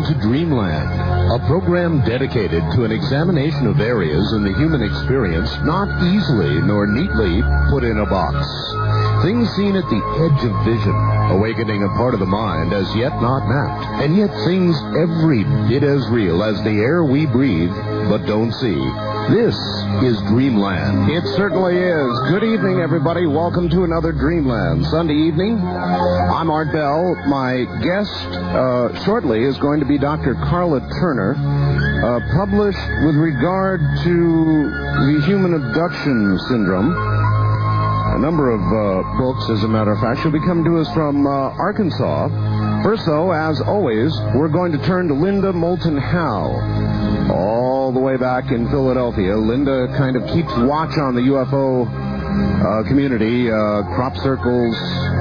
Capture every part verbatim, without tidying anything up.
to Dreamland, a program dedicated to an examination of areas in the human experience not easily nor neatly put in a box. Things seen at the edge of vision, awakening a part of the mind as yet not mapped, and yet things every bit as real as the air we breathe but don't see. This is Dreamland. It certainly is. Good evening, everybody. Welcome to another Dreamland Sunday evening. I'm Art Bell. My guest uh, shortly is going to be Doctor Carla Turner, uh, published with regard to the human abduction syndrome. A number of uh, books, as a matter of fact. She'll be coming to us from uh, Arkansas. First, though, as always, we're going to turn to Linda Moulton Howe. All the way back in Philadelphia, Linda kind of keeps watch on the U F O uh, community, uh, crop circles,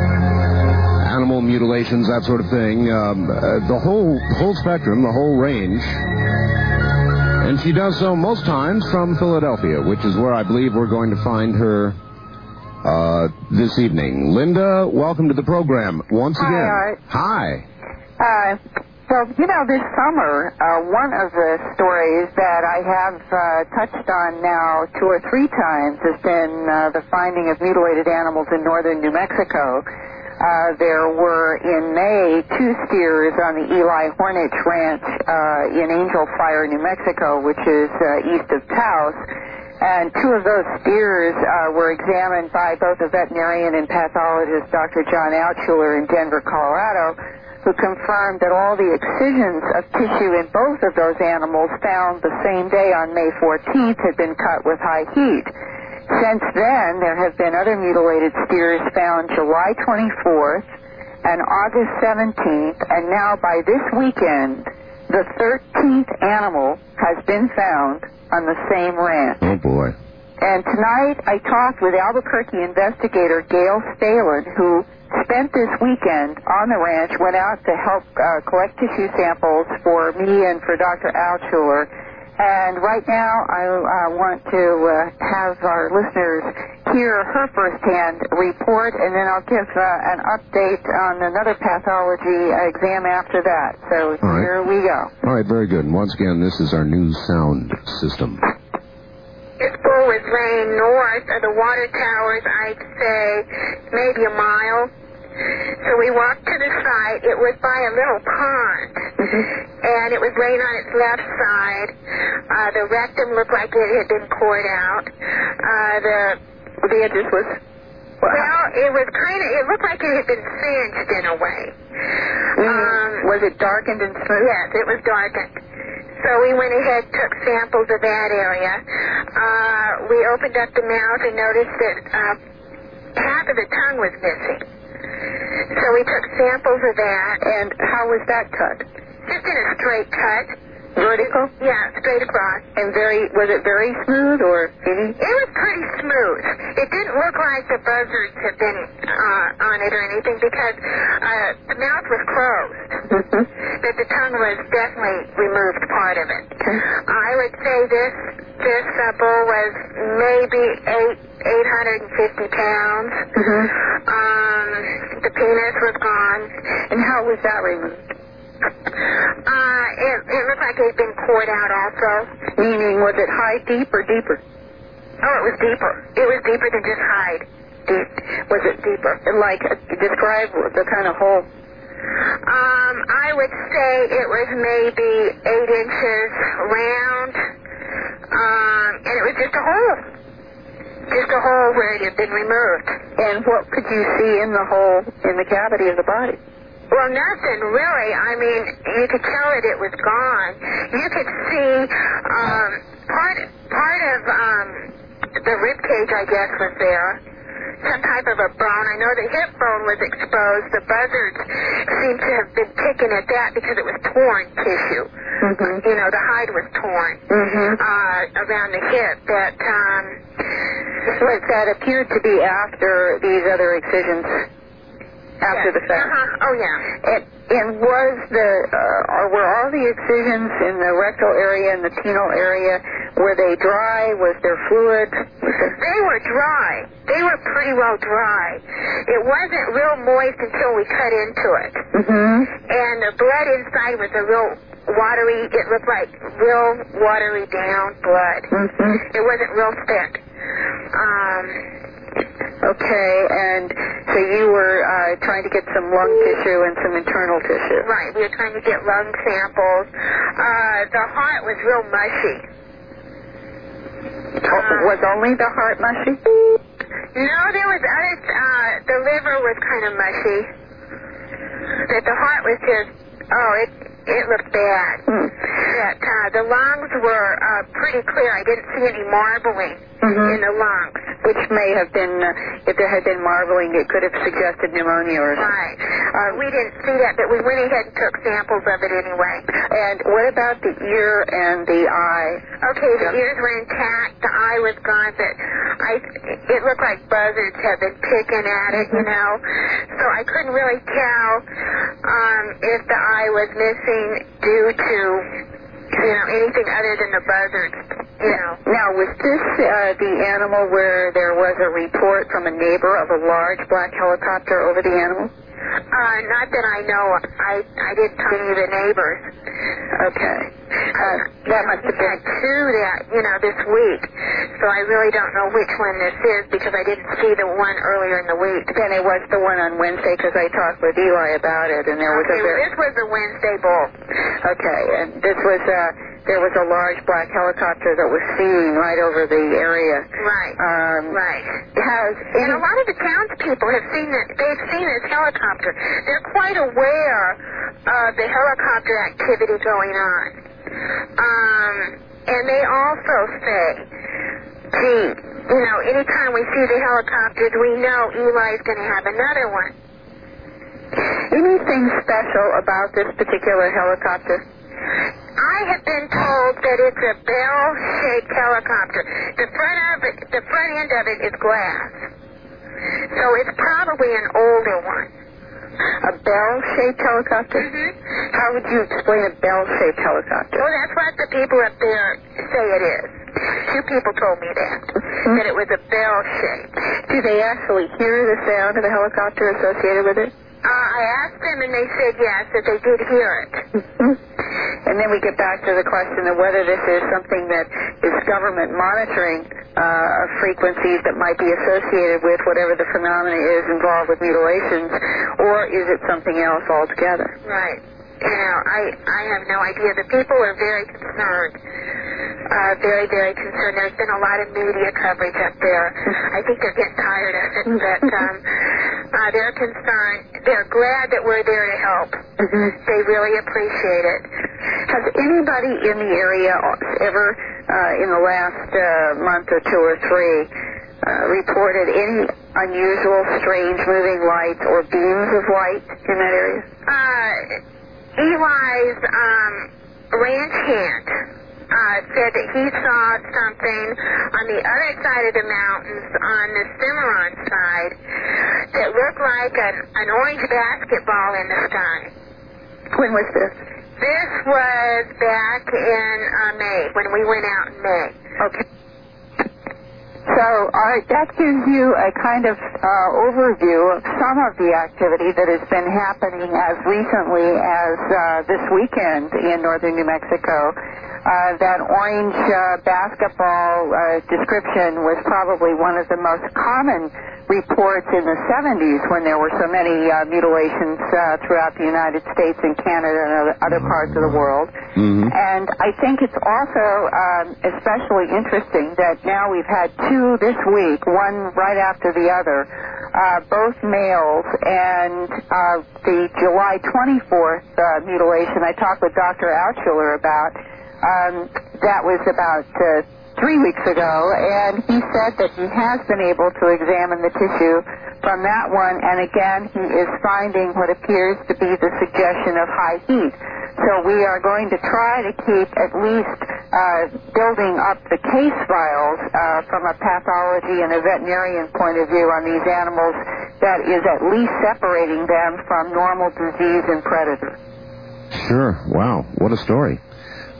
animal mutilations, that sort of thing. Um, uh, the whole whole spectrum, the whole range. And she does so most times from Philadelphia, which is where I believe we're going to find her Uh, this evening. Linda, welcome to the program once Hi, again. Art. Hi. Uh, well, you know, this summer, uh, one of the stories that I have uh, touched on now two or three times has been uh, the finding of mutilated animals in northern New Mexico. Uh, there were, in May, two steers on the Eli Hornich Ranch uh, in Angel Fire, New Mexico, which is uh, east of Taos. And two of those steers uh, were examined by both a veterinarian and pathologist, Doctor John Altshuler in Denver, Colorado, who confirmed that all the excisions of tissue in both of those animals found the same day on May fourteenth had been cut with high heat. Since then, there have been other mutilated steers found July twenty-fourth and August seventeenth, and now by this weekend, the thirteenth animal has been found on the same ranch. Oh, boy. And tonight I talked with Albuquerque investigator Gail Stalen, who spent this weekend on the ranch, went out to help uh, collect tissue samples for me and for Doctor Altshuler. And right now I uh, want to uh, have our listeners hear her firsthand report, and then I'll give uh, an update on another pathology exam after that. So All right. Here we go. All right, very good. And once again, this is our new sound system. This bull was laying north of the water towers, I'd say maybe a mile. So we walked to the site. It was by a little pond, mm-hmm. and it was laying on its left side. Uh, the rectum looked like it had been cored out. Uh, the The edges was... Well, it was kind of, it looked like it had been singed in a way. Mm-hmm. Um, was it darkened and smooth? Yes, it was darkened. So we went ahead, took samples of that area. Uh, we opened up the mouth and noticed that uh, half of the tongue was missing. So we took samples of that. And how was that cut? Just in a straight cut. Vertical? Yeah, straight across. And very, was it very smooth or any? It was pretty smooth. It didn't look like the buzzards had been uh, on it or anything because uh, the mouth was closed. Mm-hmm. But the tongue was definitely removed part of it. Okay. I would say this this uh, bull was maybe eight eight hundred and fifty pounds. Mm-hmm. Um, the penis was gone. And how was that removed? Uh, it, it looked like it had been poured out also. Meaning, was it high, deep, or deeper? Oh, it was deeper. It was deeper than just hide. Deep. Was it deeper? Like, uh, describe the kind of hole. Um, I would say it was maybe eight inches round. Um, and it was just a hole. Just a hole where it had been removed. And what could you see in the hole, in the cavity of the body? Well, nothing really. I mean, you could tell that it was gone. You could see um, part part of um, the rib cage, I guess, was there. Some type of a bone. I know the hip bone was exposed. The buzzards seemed to have been picking at that because it was torn tissue. Mm-hmm. You know, the hide was torn Mm-hmm. uh, around the hip. That um, But that appeared to be after these other excisions. After yes. the fact. Uh-huh. Oh, yeah. And, and was the, uh, or were all the excisions in the rectal area and the penile area, were they dry? Was there fluid? They were dry. They were pretty well dry. It wasn't real moist until we cut into it. Mm-hmm. And the blood inside was a real watery, it looked like real watery down blood. Mm-hmm. It wasn't real thick. Um, okay, and so you were uh, trying to get some lung tissue and some internal tissue. right, we were trying to get lung samples. Uh, the heart was real mushy. Oh, was only the heart mushy? No, there was other, uh, the liver was kind of mushy. But the heart was just, oh, it it looked bad. Mm. That, uh, the lungs were uh, pretty clear. I didn't see any marbling Mm-hmm. in the lungs. Which may have been, uh, if there had been marbling, it could have suggested pneumonia or something. Right. Um, We didn't see that, but we went ahead and took samples of it anyway. And what about the ear and the eye? Okay, the Yeah. ears were intact, the eye was gone, but I, it looked like buzzards had been picking at it, you know. So I couldn't really tell um, if the eye was missing due to, you know, anything other than the buzzards, you know. Now, was this uh, the animal where there was a report from a neighbor of a large black helicopter over the animal? Uh, not that I know of. I, I didn't talk to any of the neighbors. Okay. Uh, that must have had been... two that, you know, this week. So I really don't know which one this is because I didn't see the one earlier in the week. Then it was the one on Wednesday because I talked with Eli about it, and there was Okay, a well, very... this was the Wednesday bull. Okay, and this was, uh, there was a large black helicopter that was seen right over the area. Right. Um, right. Has And any... a lot of the townspeople have seen it. They've seen this helicopter. They're quite aware of the helicopter activity going on. Um, and they also say, gee, you know, anytime we see the helicopters, we know Eli's going to have another one. Anything special about this particular helicopter? I have been told that it's a bell-shaped helicopter. The front of it, the front end of it is glass. So it's probably an older one. A bell-shaped helicopter? Mm-hmm. How would you explain a bell-shaped helicopter? Well, that's what the people up there say it is. Two people told me that, Mm-hmm. that it was a bell shape. Do they actually hear the sound of the helicopter associated with it? Uh, I asked them and they said yes, that they did hear it. Mm-hmm. And then we get back to the question of whether this is something that is government monitoring uh, of frequencies that might be associated with whatever the phenomena is involved with mutilations, or is it something else altogether? Right. You know, I, I have no idea. The people are very concerned. Uh, very, very concerned. There's been a lot of media coverage up there. I think they're getting tired of it, but um, uh, they're concerned. They're glad that we're there to help. Mm-hmm. They really appreciate it. Has anybody in the area ever, uh, in the last uh, month or two or three, uh, reported any unusual, strange moving lights or beams of light in that area? Uh, Eli's um, ranch hand uh, said that he saw something on the other side of the mountains on the Cimarron side that looked like an, an orange basketball in the sky. When was this? This was back in uh, May, when we went out in May. Okay. So uh, that gives you a kind of uh, overview of some of the activity that has been happening as recently as uh, this weekend in northern New Mexico. Uh, that orange uh, basketball uh, description was probably one of the most common reports in the seventies when there were so many uh, mutilations uh, throughout the United States and Canada and other parts of the world. Mm-hmm. And I think it's also um, especially interesting that now we've had two this week, one right after the other, uh, both males, and uh, the July twenty-fourth uh, mutilation I talked with Doctor Altschuler about. Um, that was about uh, three weeks ago, and he said that he has been able to examine the tissue from that one, and again, he is finding what appears to be the suggestion of high heat. So we are going to try to keep at least uh, building up the case files uh, from a pathology and a veterinarian point of view on these animals that is at least separating them from normal disease and predator. Sure. Wow. What a story.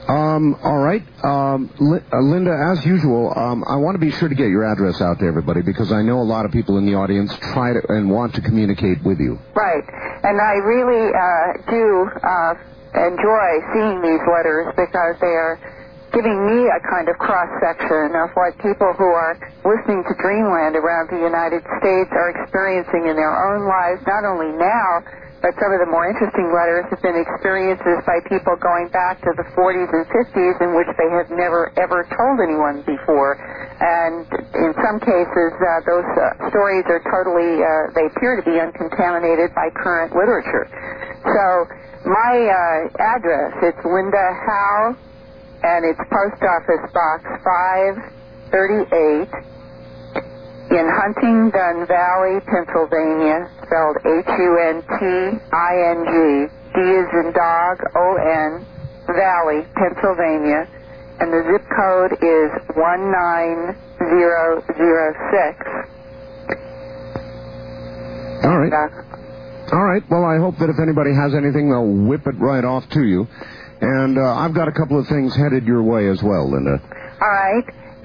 Um, all right. Um, Li- uh, Linda, as usual, um, I want to be sure to get your address out to everybody because I know a lot of people in the audience try to and want to communicate with you. Right. And I really uh, do uh, enjoy seeing these letters because they are giving me a kind of cross-section of what people who are listening to Dreamland around the United States are experiencing in their own lives, not only now, but some of the more interesting letters have been experiences by people going back to the forties and fifties in which they have never, ever told anyone before. And in some cases, uh, those uh, stories are totally, uh, they appear to be uncontaminated by current literature. So my uh, address, it's Linda Howe, and it's Post Office Box five thirty-eight in Huntingdon Valley, Pennsylvania, spelled H U N T I N G, D as in dog, O N, Valley, Pennsylvania, and the zip code is one nine zero zero six. All right. Uh, All right. Well, I hope that if anybody has anything, they'll whip it right off to you. And uh, I've got a couple of things headed your way as well, Linda. All right.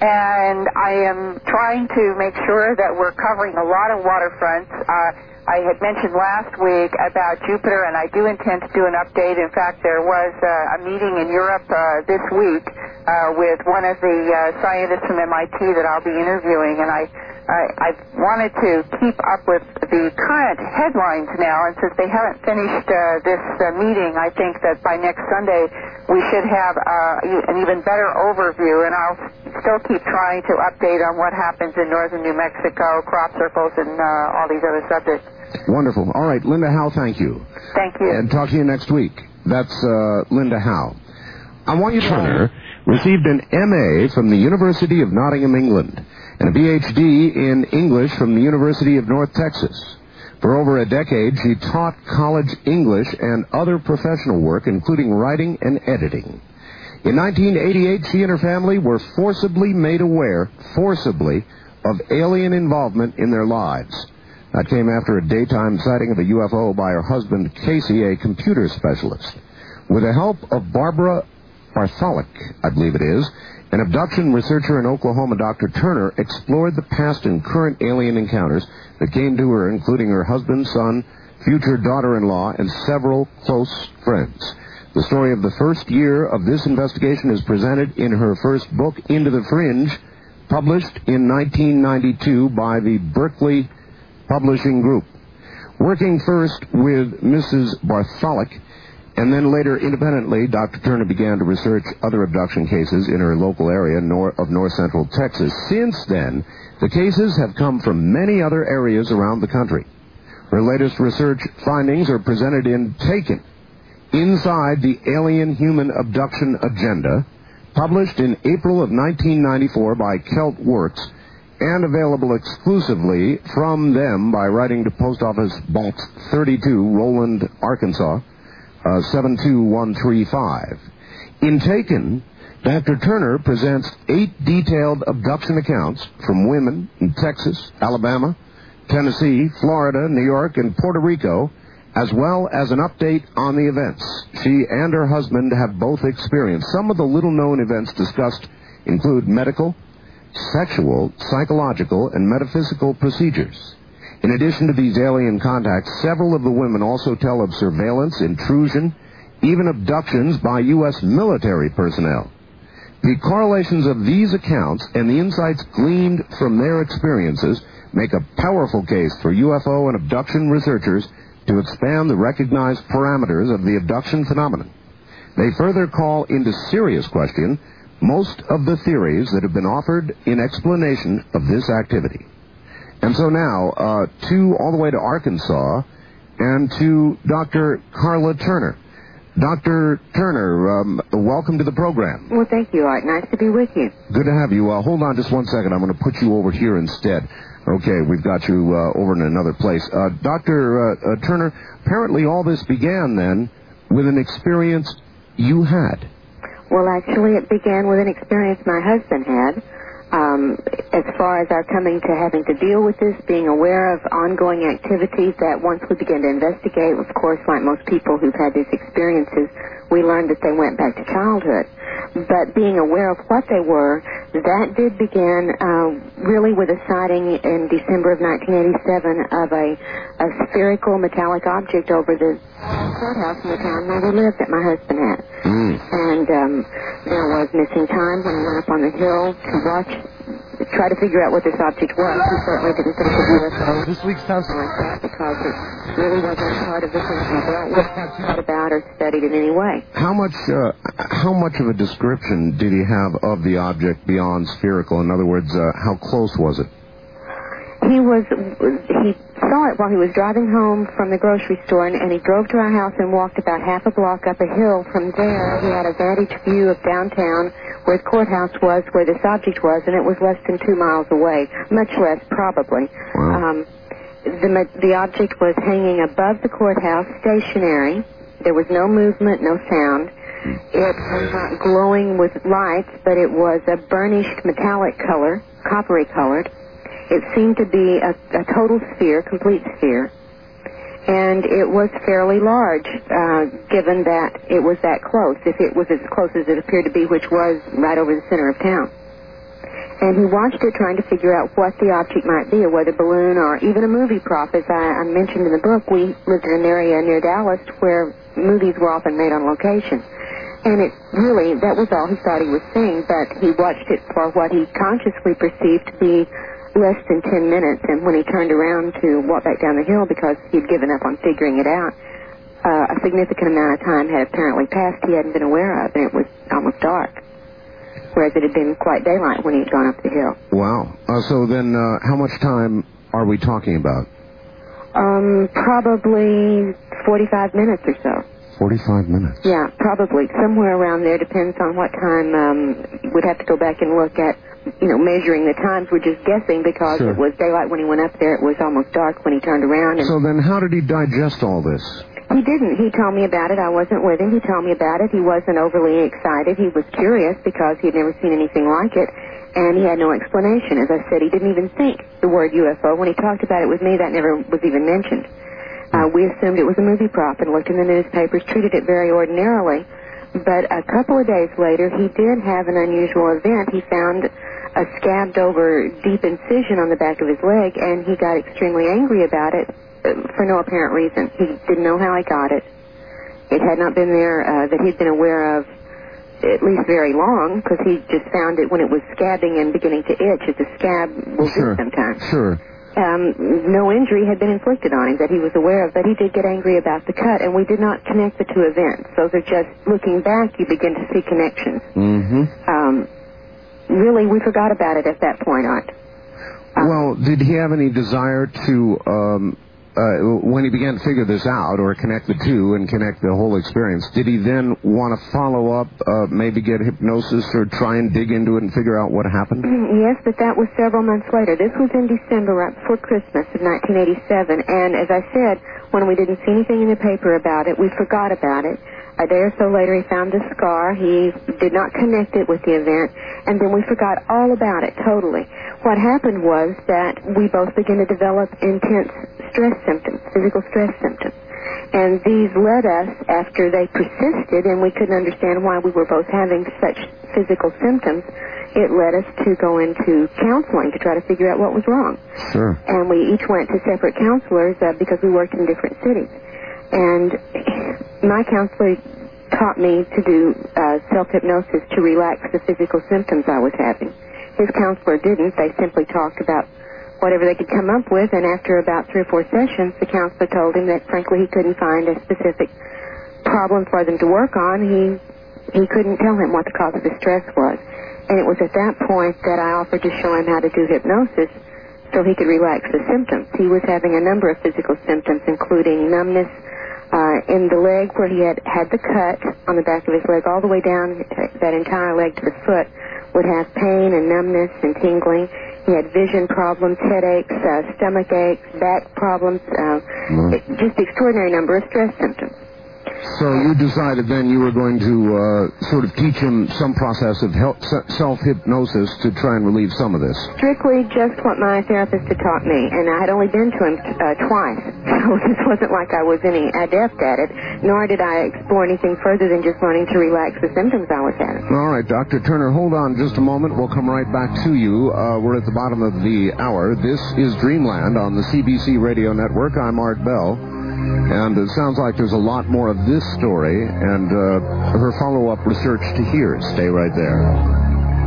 And I am trying to make sure that we're covering a lot of waterfronts. Uh, I had mentioned last week about Jupiter, and I do intend to do an update. In fact, there was uh, a meeting in Europe uh, this week uh, with one of the uh, scientists from M I T that I'll be interviewing, and I I, I wanted to keep up with the current headlines now, and since they haven't finished uh, this uh, meeting, I think that by next Sunday we should have uh, an even better overview, and I'll still keep trying to update on what happens in northern New Mexico, crop circles, and uh, all these other subjects. Wonderful. All right, Linda Howe, thank you. Thank you. And talk to you next week. That's uh, Linda Howe. I want you to Turner received an M A from the University of Nottingham, England, and a B H D in English from the University of North Texas. For over a decade, she taught college English and other professional work, including writing and editing. In nineteen eighty-eight, she and her family were forcibly made aware, forcibly, of alien involvement in their lives. That came after a daytime sighting of a U F O by her husband, Casey, a computer specialist. With the help of Barbara Bartholic, I believe it is, an abduction researcher in Oklahoma, Doctor Turner, explored the past and current alien encounters that came to her, including her husband, son, future daughter-in-law, and several close friends. The story of the first year of this investigation is presented in her first book, Into the Fringe, published in nineteen ninety-two by the Berkeley Publishing Group. Working first with Missus Bartholic, and then later independently, Doctor Turner began to research other abduction cases in her local area nor- of north-central Texas. Since then, the cases have come from many other areas around the country. Her latest research findings are presented in Taken, Inside the Alien Human Abduction Agenda, published in April of nineteen ninety-four by Celt Works, and available exclusively from them by writing to Post Office Box thirty-two, Roland, Arkansas, uh, seven two one three five. In Taken, Doctor Turner presents eight detailed abduction accounts from women in Texas, Alabama, Tennessee, Florida, New York, and Puerto Rico, as well as an update on the events she and her husband have both experienced. Some of the little-known events discussed include medical, sexual, psychological, and metaphysical procedures. In addition to these alien contacts, several of the women also tell of surveillance, intrusion, even abductions by U S military personnel. The correlations of these accounts and the insights gleaned from their experiences make a powerful case for U F O and abduction researchers to expand the recognized parameters of the abduction phenomenon. They further call into serious question most of the theories that have been offered in explanation of this activity. And so now, uh, to all the way to Arkansas, and to Doctor Carla Turner. Doctor Turner, um, welcome to the program. Well, thank you, Art. Nice to be with you. Good to have you. Uh, hold on just one second. I'm going to put you over here instead. Okay, we've got you uh, over in another place. Uh, Doctor Uh, uh, Turner, apparently all this began then with an experience you had. Well, actually, it began with an experience my husband had. Um, as far as our coming to having to deal with this, being aware of ongoing activities that once we began to investigate, of course, like most people who've had these experiences, we learned that they went back to childhood. but being aware of what they were, that did begin uh, really with a sighting in December of nineteen eighty-seven of a, a spherical metallic object over the courthouse in the town where we lived that my husband had. Mm. And um, there was missing time when he went up on the hill to watch, to try to figure out what this object was. He certainly didn't think it was U F O. This week's sounds like that because it really wasn't a part of the thing he thought about or studied in any way. How much, uh, how much of a description did he have of the object beyond spherical? In other words, uh, how close was it? He was, he saw it while he was driving home from the grocery store, and, and he drove to our house and walked about half a block up a hill. From there, he had a vantage view of downtown where the courthouse was, where this object was, and it was less than two miles away, much less probably. Wow. Um, the, the object was hanging above the courthouse, stationary. There was no movement, no sound. It was not glowing with lights, but it was a burnished metallic color, coppery colored. It seemed to be a, a total sphere, complete sphere, and it was fairly large, uh, given that it was that close, if it was as close as it appeared to be, which was right over the center of town. And he watched it trying to figure out what the object might be, a weather balloon or even a movie prop. As I, I mentioned in the book, we lived in an area near Dallas where movies were often made on location. And it really, that was all he thought he was seeing, but he watched it for what he consciously perceived to be less than ten minutes, and when he turned around to walk back down the hill because he'd given up on figuring it out, uh, a significant amount of time had apparently passed he hadn't been aware of, and it was almost dark, whereas it had been quite daylight when he had gone up the hill. Wow. Uh, so then uh, how much time are we talking about? Um, probably forty-five minutes or so. forty-five minutes. Yeah, probably. Somewhere around there, depends on what time. Um, we'd have to go back and look at, you know, measuring the times. We're just guessing because Sure. it was daylight when he went up there. It was almost dark when he turned around. And So then how did he digest all this? he didn't. He told me about it. I wasn't with him. He told me about it. He wasn't overly excited. He was curious because he had never seen anything like it, and he had no explanation. As I said, he didn't even think the word U F O. When he talked about it with me, that never was even mentioned. Uh, we assumed it was a movie prop and looked in the newspapers, treated it very ordinarily. But a couple of days later, he did have an unusual event. He found a scabbed-over deep incision on the back of his leg, and he got extremely angry about it uh, for no apparent reason. He didn't know how he got it. It had not been there uh, that he'd been aware of at least very long, because he just found it when it was scabbing and beginning to itch, as a scab will Sure. do sometimes. Sure. Um, no injury had been inflicted on him that he was aware of, but he did get angry about the cut, and we did not connect the two events. Those are just, looking back, you begin to see connections. Mm-hmm. Um, really, we forgot about it at that point, Art. Um, Well, did he have any desire to, um, uh, when he began to figure this out, or connect the two and connect the whole experience, did he then want to follow up, uh, maybe get hypnosis or try and dig into it and figure out what happened? Yes, but that was several months later. This was in December, right before Christmas of nineteen eighty-seven, and as I said, when we didn't see anything in the paper about it, we forgot about it. A day or so later, he found the scar. He did not connect it with the event, and then we forgot all about it totally. What happened was that we both began to develop intense stress symptoms, physical stress symptoms. And these led us, after they persisted and we couldn't understand why we were both having such physical symptoms, it led us to go into counseling to try to figure out what was wrong. Sure. And we each went to separate counselors uh, because we worked in different cities. And my counselor taught me to do uh, self-hypnosis to relax the physical symptoms I was having. His counselor didn't. They simply talked about whatever they could come up with, and after about three or four sessions, the counselor told him that, frankly, he couldn't find a specific problem for them to work on. He he couldn't tell him what the cause of the stress was. And it was at that point that I offered to show him how to do hypnosis so he could relax the symptoms. He was having a number of physical symptoms, including numbness uh, in the leg where he had had the cut on the back of his leg, all the way down that entire leg to the foot, would have pain and numbness and tingling. He had vision problems, headaches, uh, stomach aches, back problems, uh, Mm. it, just extraordinary number of stress symptoms. So you decided then you were going to uh, sort of teach him some process of help, self-hypnosis to try and relieve some of this. Strictly just what my therapist had taught me, and I had only been to him uh, twice, so this wasn't like I was any adept at it, nor did I explore anything further than just wanting to relax the symptoms I was having. All right, Doctor Turner, hold on just a moment. We'll come right back to you. Uh, we're at the bottom of the hour. This is Dreamland on the C B C Radio Network. I'm Art Bell. And it sounds like there's a lot more of this story and uh, her follow-up research to hear. Stay right there.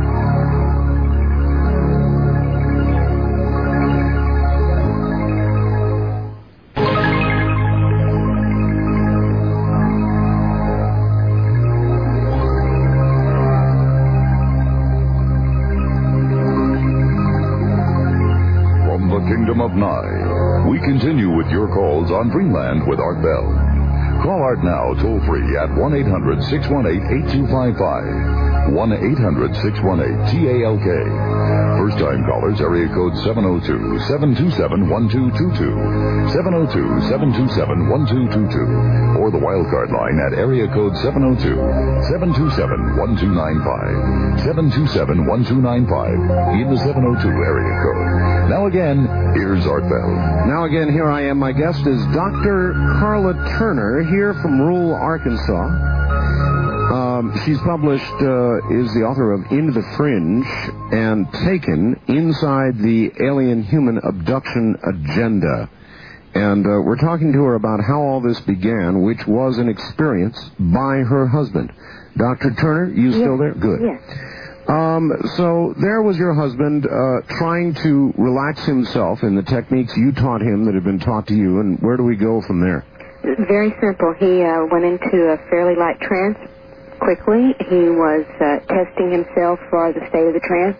From the Kingdom of Nye, we continue with your calls on Dreamland with Art Bell. Call Art now toll-free at one eight hundred six one eight eight two five five. one eight hundred six one eight T A L K. First-time callers, area code seven oh two, seven two seven, one two two two. seven oh two, seven two seven, one two two two. Or the wildcard line at area code seven oh two, seven two seven, one two nine five. seven two seven, one two nine five in the seven oh two area code. Now again, here's Art Bell. Now again, here I am. My guest is Doctor Carla Turner, here from rural Arkansas. Um, she's published, uh, is the author of In the Fringe and Taken, Inside the Alien Human Abduction Agenda. And uh, we're talking to her about how all this began, which was an experience by her husband. Doctor Turner, you yes. still there? Good. Yes. Um, so there was your husband uh, trying to relax himself in the techniques you taught him that had been taught to you, and where do we go from there? Very simple. He uh, went into a fairly light trance quickly. He was uh, testing himself for the state of the trance,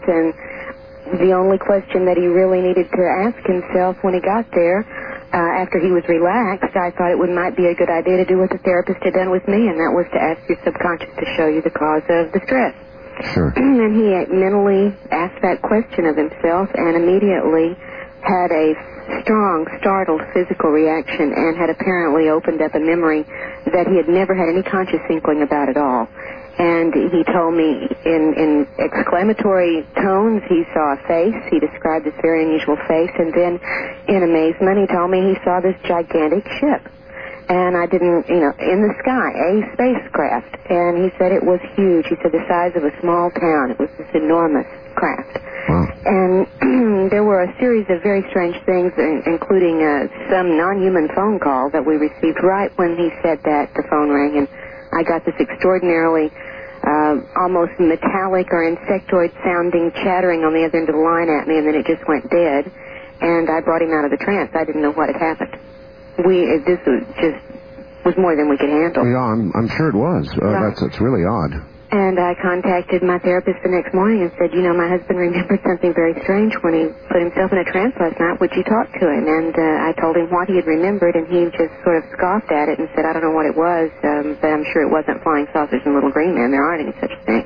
and the only question that he really needed to ask himself when he got there, uh, after he was relaxed, I thought it would might be a good idea to do what the therapist had done with me, and that was to ask your subconscious to show you the cause of the stress. Sure. And he mentally asked that question of himself and immediately had a strong, startled physical reaction and had apparently opened up a memory that he had never had any conscious inkling about at all. And he told me in, in exclamatory tones he saw a face. He described this very unusual face. And then in amazement he told me he saw this gigantic ship. And I didn't, you know, in the sky, a spacecraft. And he said it was huge. He said the size of a small town. It was this enormous craft. Wow. And there were a series of very strange things, including uh, some non-human phone call that we received right when he said that. The phone rang, and I got this extraordinarily uh, almost metallic or insectoid-sounding chattering on the other end of the line at me, and then it just went dead. And I brought him out of the trance. I didn't know what had happened. We this was just was more than we could handle. Yeah, I'm, I'm sure it was. Uh, right. That's that's really odd. And I contacted my therapist the next morning and said, you know, my husband remembered something very strange when he put himself in a trance last night. Would you talk to him? And uh, I told him what he had remembered, and he just sort of scoffed at it and said, I don't know what it was, um, but I'm sure it wasn't flying saucers and little green men. There aren't any such things.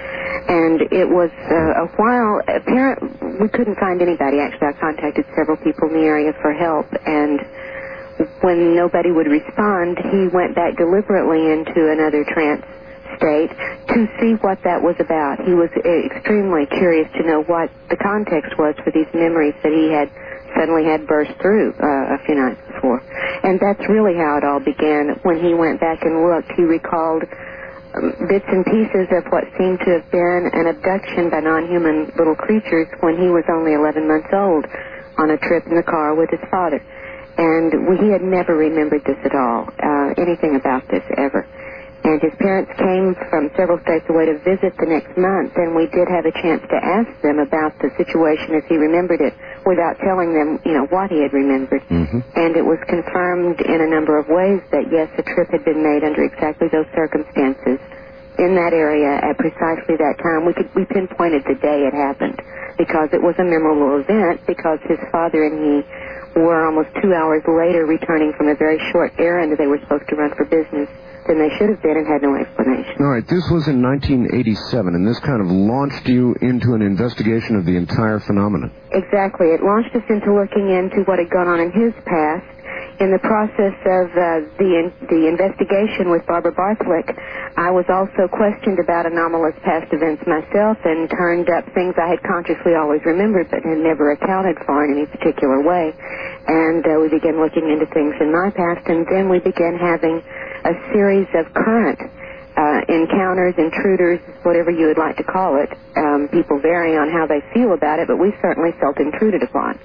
And it was uh, a while, apparent, we couldn't find anybody. Actually, I contacted several people in the area for help, and when nobody would respond, he went back deliberately into another trance state to see what that was about. He was extremely curious to know what the context was for these memories that he had suddenly had burst through uh, a few nights before. And that's really how it all began. When he went back and looked, he recalled um, bits and pieces of what seemed to have been an abduction by non-human little creatures when he was only eleven months old on a trip in the car with his father. And we, he had never remembered this at all, uh, anything about this ever. And his parents came from several states away to visit the next month, and we did have a chance to ask them about the situation as he remembered it without telling them, you know, what he had remembered. Mm-hmm. And it was confirmed in a number of ways that, yes, the trip had been made under exactly those circumstances in that area at precisely that time. We could we pinpointed the day it happened because it was a memorable event, because his father and he were almost two hours later returning from a very short errand they were supposed to run for business than they should have been and had no explanation. All right, this was in nineteen eighty-seven, and this kind of launched you into an investigation of the entire phenomenon. Exactly. It launched us into looking into what had gone on in his past. In the process of uh, the the investigation with Barbara Barthlick, I was also questioned about anomalous past events myself and turned up things I had consciously always remembered but had never accounted for in any particular way. And uh, we began looking into things in my past, and then we began having a series of current uh, encounters, intruders, whatever you would like to call it. Um, people vary on how they feel about it, but we certainly felt intruded upon.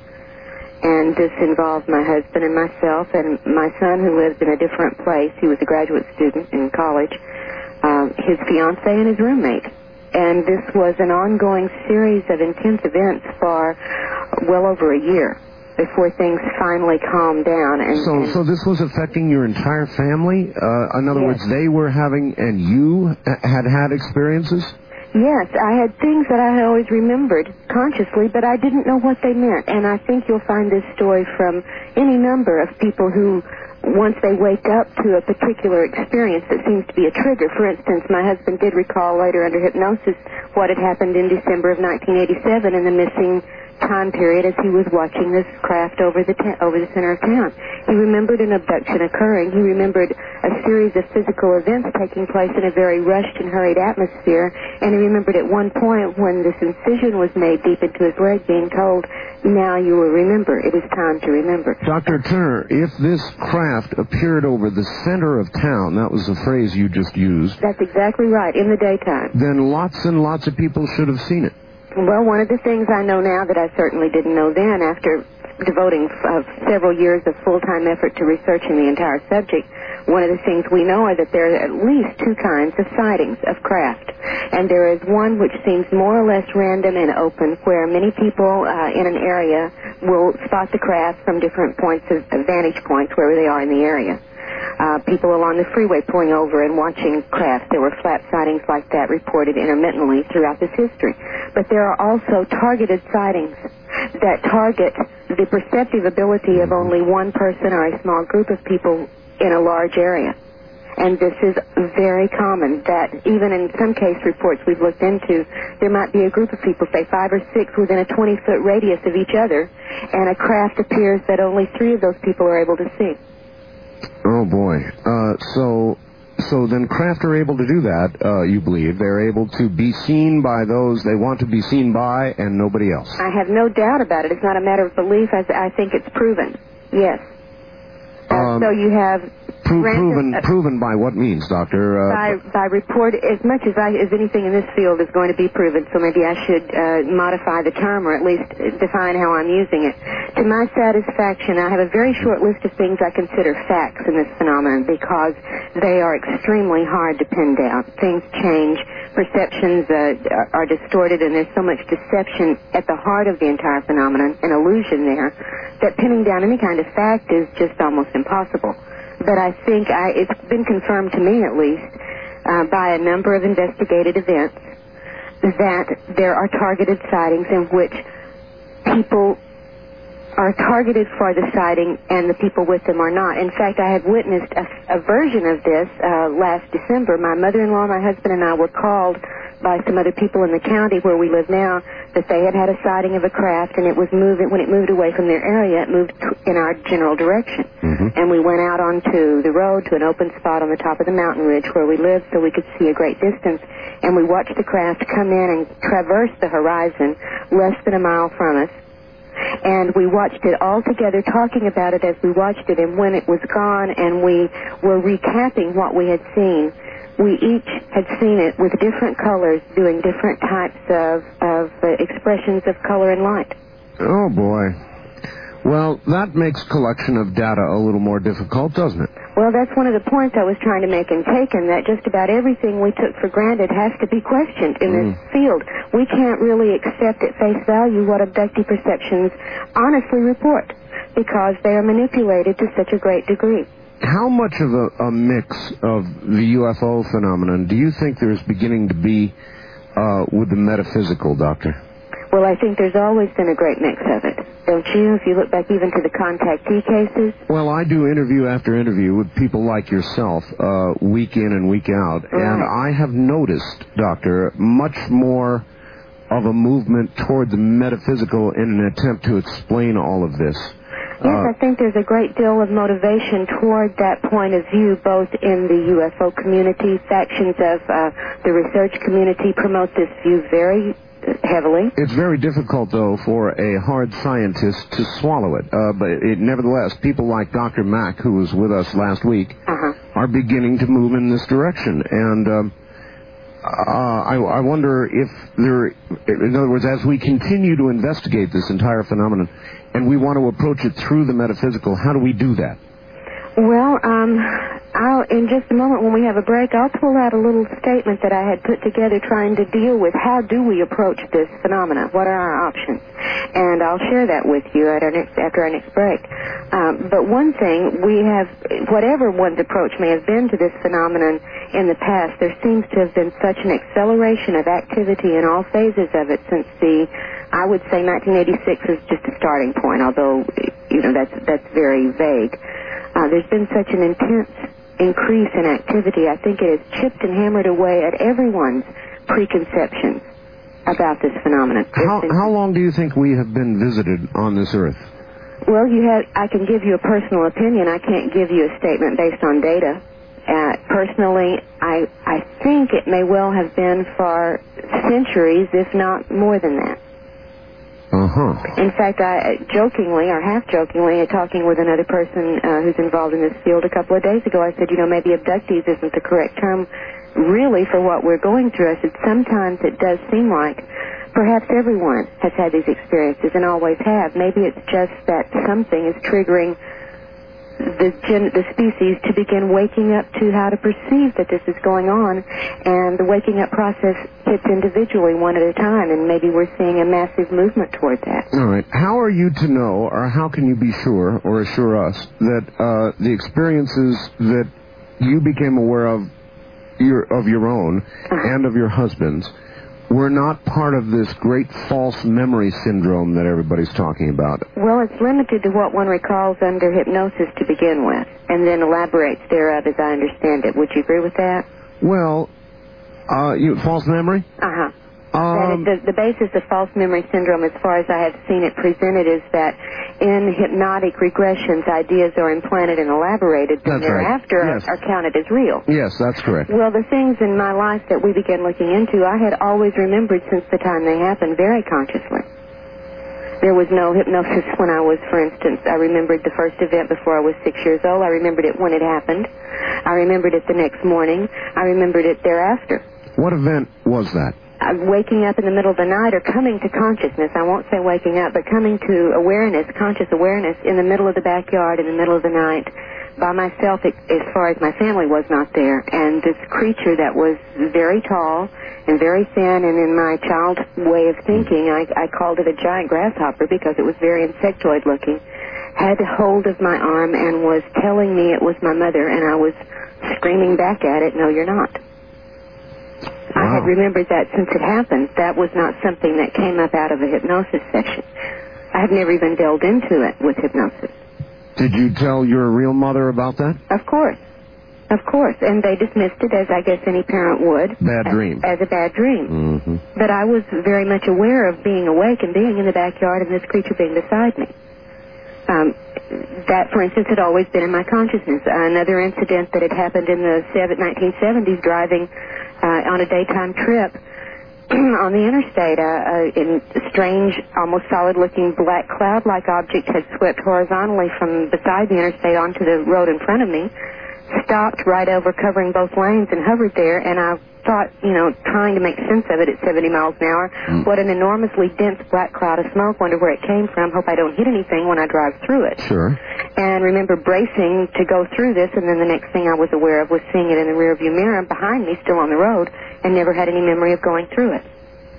And this involved my husband and myself and my son, who lives in a different place. He was a graduate student in college, um, his fiancée, and his roommate. And this was an ongoing series of intense events for well over a year before things finally calmed down. And So, and so this was affecting your entire family? Uh, in other Yes. words, they were having, and you had had experiences? Yes, I had things that I had always remembered consciously, but I didn't know what they meant. And I think you'll find this story from any number of people who, once they wake up to a particular experience that seems to be a trigger. For instance, my husband did recall later under hypnosis what had happened in December of nineteen eighty-seven in the missing time period as he was watching this craft over the ta- over the center of town. He remembered an abduction occurring. He remembered a series of physical events taking place in a very rushed and hurried atmosphere, and he remembered at one point when this incision was made deep into his leg, being told, "Now you will remember. It is time to remember." Doctor Turner, if this craft appeared over the center of town, that was the phrase you just used, That's exactly right, in the daytime. then lots and lots of people should have seen it. Well, one of the things I know now that I certainly didn't know then, after devoting uh, several years of full-time effort to researching the entire subject, one of the things we know are that there are at least two kinds of sightings of craft. And there is one which seems more or less random and open, where many people uh, in an area will spot the craft from different points of, of vantage points wherever they are in the area. Uh, people along the freeway pulling over and watching craft. There were flat sightings like that reported intermittently throughout this history. But there are also targeted sightings that target the perceptive ability of only one person or a small group of people in a large area. And this is very common, that even in some case reports we've looked into, there might be a group of people, say five or six, within a twenty-foot radius of each other, and a craft appears that only three of those people are able to see. Oh, boy. Uh, so so then craft are able to do that, uh, you believe. They're able to be seen by those they want to be seen by and nobody else. I have no doubt about it. It's not a matter of belief. I, I think it's proven. Yes. Uh, Um, so you have Pro- random, proven uh, proven by what means, Doctor? Uh, by by report, as much as I as anything in this field is going to be proven. So maybe I should uh, modify the term, or at least define how I'm using it. To my satisfaction, I have a very short list of things I consider facts in this phenomenon because they are extremely hard to pin down. Things change, perceptions uh, are, are distorted, and there's so much deception at the heart of the entire phenomenon, an illusion there, that pinning down any kind of fact is just almost impossible. But I think I, it's been confirmed to me, at least, uh, by a number of investigated events, that there are targeted sightings in which people are targeted for the sighting and the people with them are not. In fact, I have witnessed a, a version of this uh, last December. My mother-in-law, my husband, and I were called by some other people in the county where we live now that they had had a sighting of a craft, and it was moving, when it moved away from their area, it moved in our general direction. Mm-hmm. And we went out onto the road to an open spot on the top of the mountain ridge where we lived so we could see a great distance, and we watched the craft come in and traverse the horizon less than a mile from us. And we watched it all together, talking about it as we watched it, and when it was gone and we were recapping what we had seen, we each had seen it with different colors doing different types of, of uh, expressions of color and light. Oh, boy. Well, that makes collection of data a little more difficult, doesn't it? Well, that's one of the points I was trying to make in Taken, that just about everything we took for granted has to be questioned in Mm. this field. We can't really accept at face value what abductee perceptions honestly report because they are manipulated to such a great degree. How much of a, a mix of the U F O phenomenon do you think there's beginning to be uh, with the metaphysical, Doctor? Well, I think there's always been a great mix of it, don't you? If you look back even to the contactee cases. Well, I do interview after interview with people like yourself, uh, week in and week out, Right. and I have noticed, Doctor, much more of a movement toward the metaphysical in an attempt to explain all of this. Yes, uh, I think there's a great deal of motivation toward that point of view, both in the U F O community. Sections of uh, the research community promote this view very heavily. It's very difficult, though, for a hard scientist to swallow it. Uh, but it, nevertheless, people like Doctor Mack, who was with us last week, uh-huh. are beginning to move in this direction. And um, uh, I, I wonder if there, in other words, as we continue to investigate this entire phenomenon, and we want to approach it through the metaphysical, how do we do that? Well, um, I'll, in just a moment when we have a break, I'll pull out a little statement that I had put together trying to deal with how do we approach this phenomena, what are our options, and I'll share that with you at our next, after our next break. Um, but one thing, we have, whatever one's approach may have been to this phenomenon in the past, there seems to have been such an acceleration of activity in all phases of it since the, I would say nineteen eighty-six is just a starting point, although, you know, that's, that's very vague. Uh, there's been such an intense increase in activity. I think it has chipped and hammered away at everyone's preconceptions about this phenomenon. How, how long do you think we have been visited on this earth? Well, you have. I can give you a personal opinion. I can't give you a statement based on data. Uh, personally, I I think it may well have been for centuries, if not more than that. Uh-huh. In fact, I jokingly, or half-jokingly, talking with another person uh, who's involved in this field a couple of days ago, I said, you know, maybe abductees isn't the correct term really for what we're going through. I said, sometimes it does seem like perhaps everyone has had these experiences and always have. Maybe it's just that something is triggering the, gen- the species to begin waking up to how to perceive that this is going on, and the waking up process hits individually one at a time, and maybe we're seeing a massive movement toward that. All right. How are you to know, or how can you be sure, or assure us, that uh, the experiences that you became aware of your, of your own uh-huh. and of your husband's were not part of this great false memory syndrome that everybody's talking about? Well, it's limited to what one recalls under hypnosis to begin with, and then elaborates thereof as I understand it. Would you agree with that? Well, uh, you, false memory? Uh-huh. Um, that is the, the basis of false memory syndrome, as far as I have seen it presented, is that in hypnotic regressions, ideas are implanted and elaborated, and thereafter right. yes. are, are counted as real. Yes, that's correct. Well, the things in my life that we began looking into, I had always remembered since the time they happened very consciously. There was no hypnosis when I was, for instance, I remembered the first event before I was six years old. I remembered it when it happened. I remembered it the next morning. I remembered it thereafter. What event was that? Uh, waking up in the middle of the night, or coming to consciousness. I won't say waking up, but coming to awareness, conscious awareness, in the middle of the backyard, in the middle of the night, by myself, it, as far as my family was not there. And this creature that was very tall and very thin, and in my child way of thinking, I, I called it a giant grasshopper because it was very insectoid looking, had hold of my arm and was telling me it was my mother, and I was screaming back at it, no, you're not. Wow. I had remembered that since it happened. That was not something that came up out of a hypnosis session. I had never even delved into it with hypnosis. Did you tell your real mother about that? Of course. Of course. And they dismissed it, as I guess any parent would. Bad as, dream. As a bad dream. Mm-hmm. But I was very much aware of being awake and being in the backyard and this creature being beside me. Um, that, for instance, had always been in my consciousness. Another incident that had happened in the nineteen seventies, driving uh, on a daytime trip on the interstate, uh, uh, in a strange, almost solid-looking black cloud-like object had swept horizontally from beside the interstate onto the road in front of me, stopped right over, covering both lanes, and hovered there, and I thought, you know, trying to make sense of it at seventy miles an hour, mm. what an enormously dense black cloud of smoke, wonder where it came from, hope I don't hit anything when I drive through it. Sure. And remember bracing to go through this, and then the next thing I was aware of was seeing it in the rearview mirror behind me, still on the road, and never had any memory of going through it.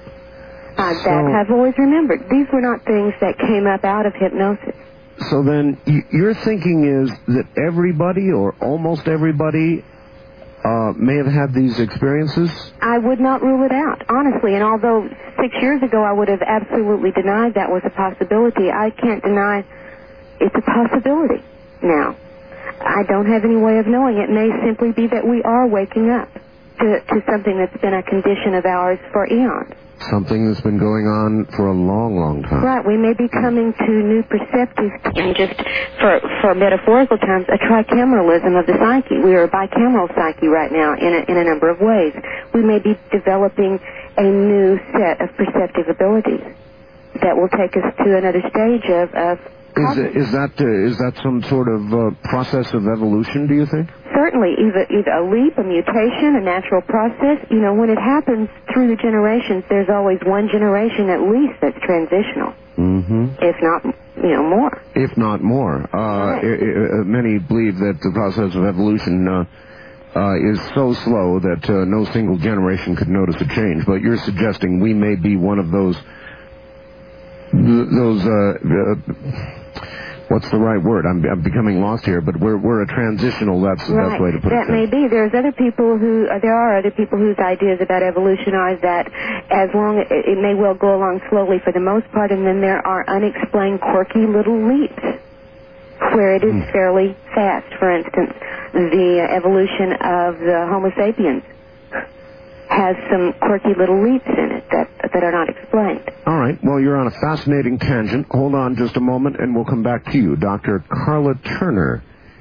Uh, so, that I've always remembered. These were not things that came up out of hypnosis. So then, y- your thinking is that everybody, or almost everybody, Uh, may have had these experiences? I would not rule it out, honestly. And although six years ago I would have absolutely denied that was a possibility, I can't deny it's a possibility now. I don't have any way of knowing. It may simply be that we are waking up to, to something that's been a condition of ours for eons. something that's been going on for a long, long time. Right. We may be coming to new perceptive, and just for for metaphorical terms, a tricameralism of the psyche. We are a bicameral psyche right now in a, in a number of ways. We may be developing a new set of perceptive abilities that will take us to another stage of... of is, it, is, that, uh, is that some sort of uh, process of evolution, do you think? Certainly, either, either a leap, a mutation, a natural process. You know, when it happens through the generations, there's always one generation at least that's transitional. Mm-hmm. If not, you know, more. If not more. Uh, right. I, I, many believe that the process of evolution uh, uh, is so slow that uh, no single generation could notice a change. But you're suggesting we may be one of those, those, uh, uh, what's the right word? I'm, I'm becoming lost here, but we're we're a transitional, that's the right. best way to put that it. That may be. There's other people who, uh, there are other people whose ideas about evolution are that as long, it, it may well go along slowly for the most part, and then there are unexplained quirky little leaps where it is hmm. fairly fast. For instance, the uh, evolution of the Homo sapiens has some quirky little leaps in it that that are not explained. All right. Well, you're on a fascinating tangent. Hold on just a moment, and we'll come back to you. Doctor Karla Turner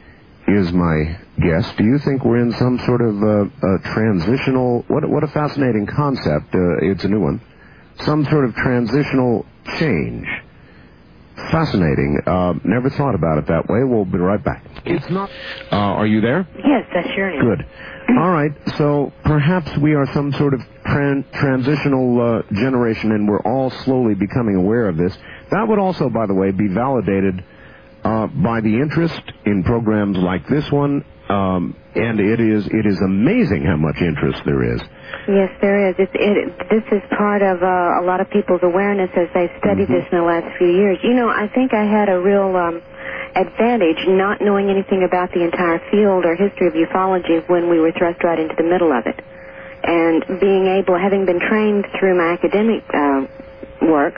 is my guest. Do you think we're in some sort of uh, a transitional... What, what a fascinating concept. Uh, it's a new one. Some sort of transitional change. Fascinating. Uh, never thought about it that way. We'll be right back. It's not... Uh, are you there? Yes, I sure am. Good. All right, so perhaps we are some sort of tran- transitional uh, generation, and we're all slowly becoming aware of this. That would also, by the way, be validated uh, by the interest in programs like this one, um, and it is it is amazing how much interest there is. Yes, there is. It's, it, this is part of uh, a lot of people's awareness as they studied mm-hmm. this in the last few years. You know, I think I had a real... Um, advantage not knowing anything about the entire field or history of ufology when we were thrust right into the middle of it. And being able, having been trained through my academic uh, work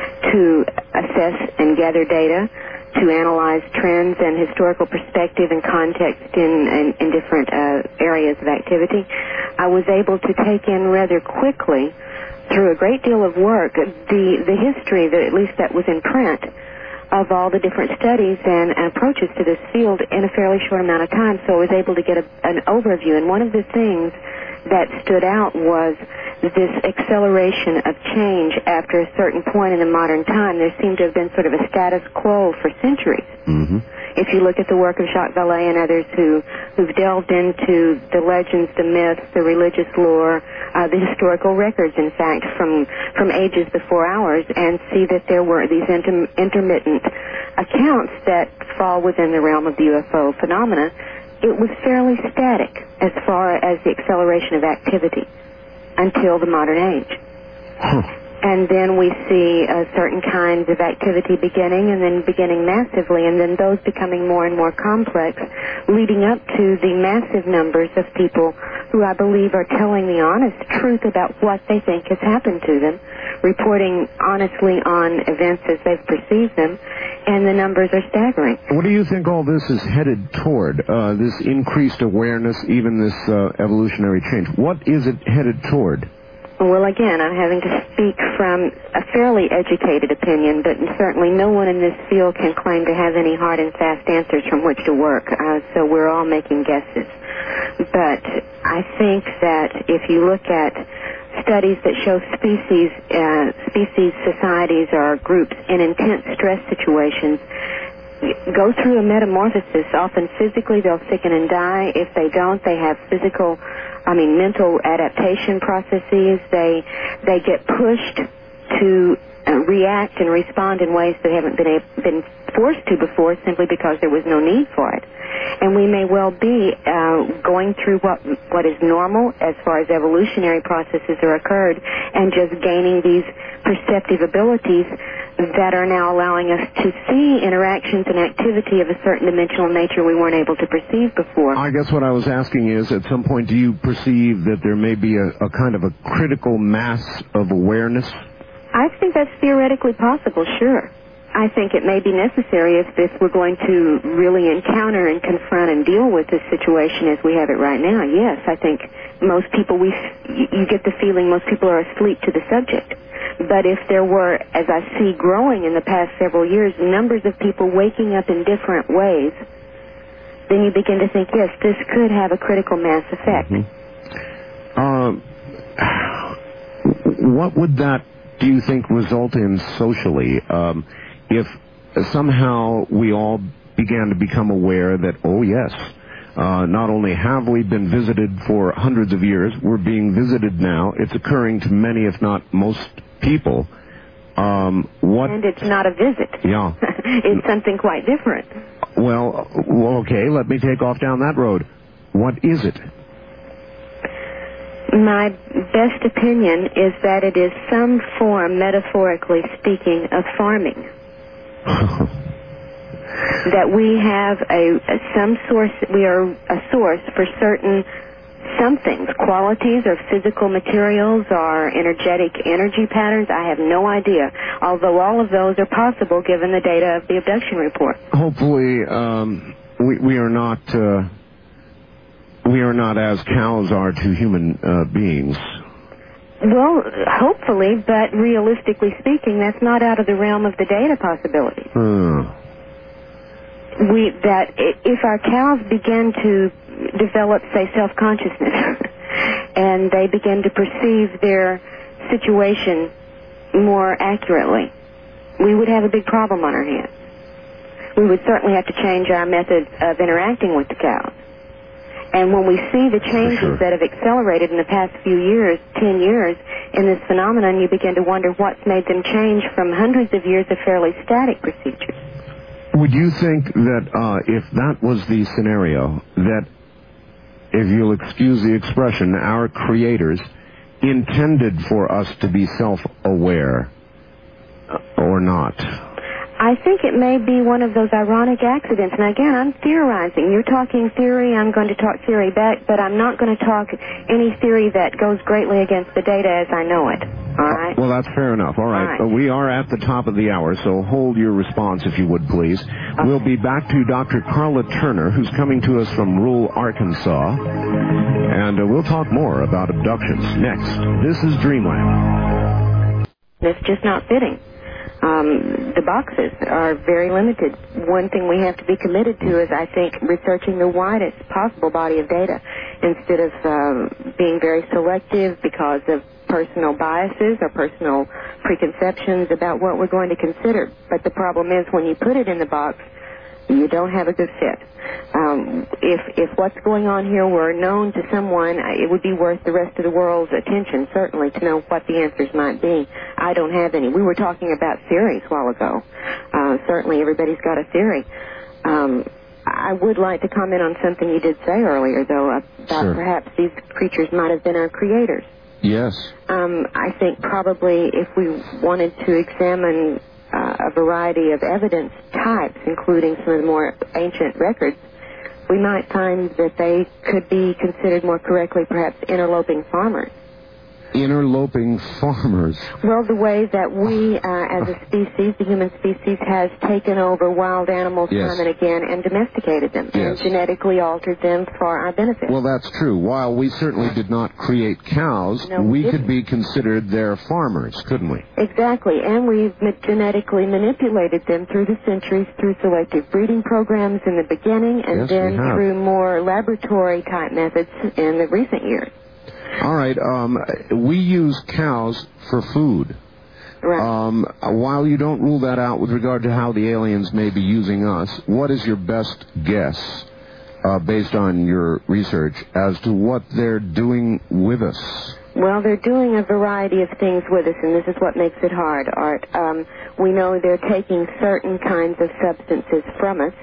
to assess and gather data, to analyze trends and historical perspective and context in, in, in different uh, areas of activity, I was able to take in rather quickly, through a great deal of work, the, the history, that at least that was in print, of all the different studies and approaches to this field in a fairly short amount of time, so I was able to get a, an overview. And one of the things that stood out was this acceleration of change after a certain point in the modern time. There seemed to have been sort of a status quo for centuries. Mm-hmm. If you look at the work of Jacques Vallée and others who, who've delved into the legends, the myths, the religious lore, uh, the historical records, in fact, from, from ages before ours, and see that there were these inter- intermittent accounts that fall within the realm of the U F O phenomena, it was fairly static as far as the acceleration of activity until the modern age. Huh. And then we see uh, certain kinds of activity beginning and then beginning massively, and then those becoming more and more complex, leading up to the massive numbers of people who I believe are telling the honest truth about what they think has happened to them, reporting honestly on events as they've perceived them, and the numbers are staggering. What do you think all this is headed toward, uh, this increased awareness, even this uh, evolutionary change? What is it headed toward? Well, again, I'm having to speak from a fairly educated opinion, but certainly no one in this field can claim to have any hard and fast answers from which to work, uh, so we're all making guesses. But I think that if you look at studies that show species, uh, species societies or groups in intense stress situations go through a metamorphosis, often physically they'll sicken and die. If they don't, they have physical I mean, mental adaptation processes. They they get pushed to uh, react and respond in ways that haven't been a, been forced to before, simply because there was no need for it. And we may well be uh, going through what what is normal as far as evolutionary processes are occurred, and just gaining these perceptive abilities that are now allowing us to see interactions and activity of a certain dimensional nature we weren't able to perceive before. I guess what I was asking is, at some point, do you perceive that there may be a, a kind of a critical mass of awareness? I think that's theoretically possible, sure. I think it may be necessary if, if we're going to really encounter and confront and deal with this situation as we have it right now. Yes, I think most people, we you get the feeling most people are asleep to the subject. But if there were, as I see growing in the past several years, numbers of people waking up in different ways, then you begin to think, yes, this could have a critical mass effect. Mm-hmm. Uh, what would that, do you think, result in socially? Um, if somehow we all began to become aware that, oh, yes, Uh, not only have we been visited for hundreds of years, we're being visited now. It's occurring to many, if not most people. Um, what? And it's not a visit. Yeah. It's something quite different. Well, well, okay, let me take off down that road. What is it? My best opinion is that it is some form, metaphorically speaking, of farming. That we have a, a some source, we are a source for certain somethings, qualities or physical materials or energetic energy patterns. I have no idea, although all of those are possible given the data of the abduction report. Hopefully, um, we, we are not uh, we are not as cows are to human uh, beings. Well, hopefully, but realistically speaking, that's not out of the realm of the data possibilities. Hmm. We, that if our cows begin to develop, say, self-consciousness, and they begin to perceive their situation more accurately, we would have a big problem on our hands. We would certainly have to change our methods of interacting with the cows. And when we see the changes sure. that have accelerated in the past few years, ten years, in this phenomenon, you begin to wonder what's made them change from hundreds of years of fairly static procedures. Would you think that uh, if that was the scenario, that, if you'll excuse the expression, our creators intended for us to be self-aware or not? I think it may be one of those ironic accidents. And again, I'm theorizing. You're talking theory, I'm going to talk theory back, but I'm not going to talk any theory that goes greatly against the data as I know it. All right? Well, that's fair enough. All right. All right. Uh, we are at the top of the hour, so hold your response if you would, please. Okay. We'll be back to Doctor Carla Turner, who's coming to us from rural Arkansas, and uh, we'll talk more about abductions next. This is Dreamland. It's just not fitting. Um, the boxes are very limited. One thing we have to be committed to is, I think, researching the widest possible body of data instead of um, being very selective because of personal biases or personal preconceptions about what we're going to consider. But the problem is when you put it in the box, you don't have a good fit. Um, if if what's going on here were known to someone, it would be worth the rest of the world's attention, certainly, to know what the answers might be. I don't have any. We were talking about theories a while ago. Uh, certainly, everybody's got a theory. Um, I would like to comment on something you did say earlier, though, about sure. perhaps these creatures might have been our creators. Yes. Um, I think probably if we wanted to examine Uh, a variety of evidence types, including some of the more ancient records, we might find that they could be considered more correctly perhaps interloping farmers. Interloping farmers. Well, the way that we, uh, as a species, the human species, has taken over wild animals yes. time and again and domesticated them yes. and genetically altered them for our benefit. Well, that's true. While we certainly did not create cows, no, we, we didn't. could be considered their farmers, couldn't we? Exactly, and we've genetically manipulated them through the centuries through selective breeding programs in the beginning and yes, then through more laboratory-type methods in the recent years. All right. Um, we use cows for food. Right. Um, while you don't rule that out with regard to how the aliens may be using us, what is your best guess, uh, based on your research, as to what they're doing with us? Well, they're doing a variety of things with us, and this is what makes it hard, Art. Um, we know they're taking certain kinds of substances from us.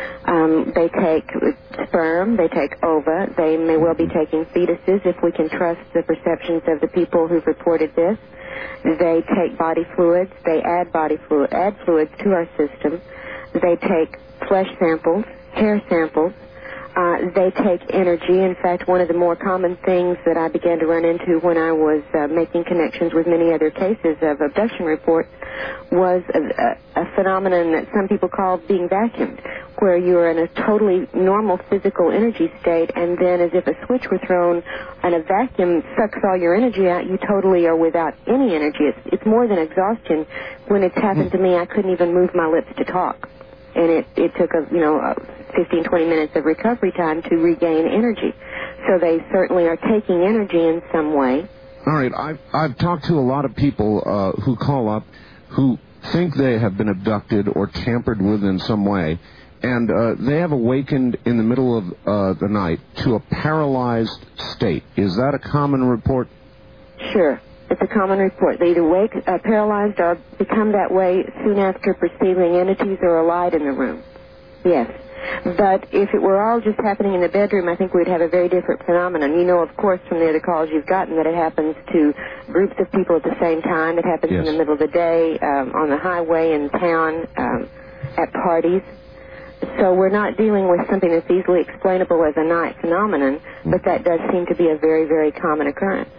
Um, they take sperm, they take ova, they may well be taking fetuses if we can trust the perceptions of the people who've reported this. They take body fluids, they add body fluid, add fluids to our system. They take flesh samples, hair samples. Uh, they take energy. In fact, one of the more common things that I began to run into when I was uh, making connections with many other cases of abduction reports was a, a, a phenomenon that some people call being vacuumed, where you're in a totally normal physical energy state, and then as if a switch were thrown and a vacuum sucks all your energy out, you totally are without any energy. It's, it's more than exhaustion. When it's happened to me, I couldn't even move my lips to talk. And it, it took, a, you know, fifteen, twenty minutes of recovery time to regain energy. So they certainly are taking energy in some way. All right. I've, I've talked to a lot of people uh, who call up who think they have been abducted or tampered with in some way, and uh, they have awakened in the middle of uh, the night to a paralyzed state. Is that a common report? Sure. It's a common report. They either wake uh, paralyzed or become that way soon after perceiving entities or a light in the room. Yes. But if it were all just happening in the bedroom, I think we'd have a very different phenomenon. You know, of course, from the other calls you've gotten that it happens to groups of people at the same time. It happens yes. in the middle of the day, um, on the highway, in town, um, at parties. So we're not dealing with something that's easily explainable as a night phenomenon, but that does seem to be a very, very common occurrence.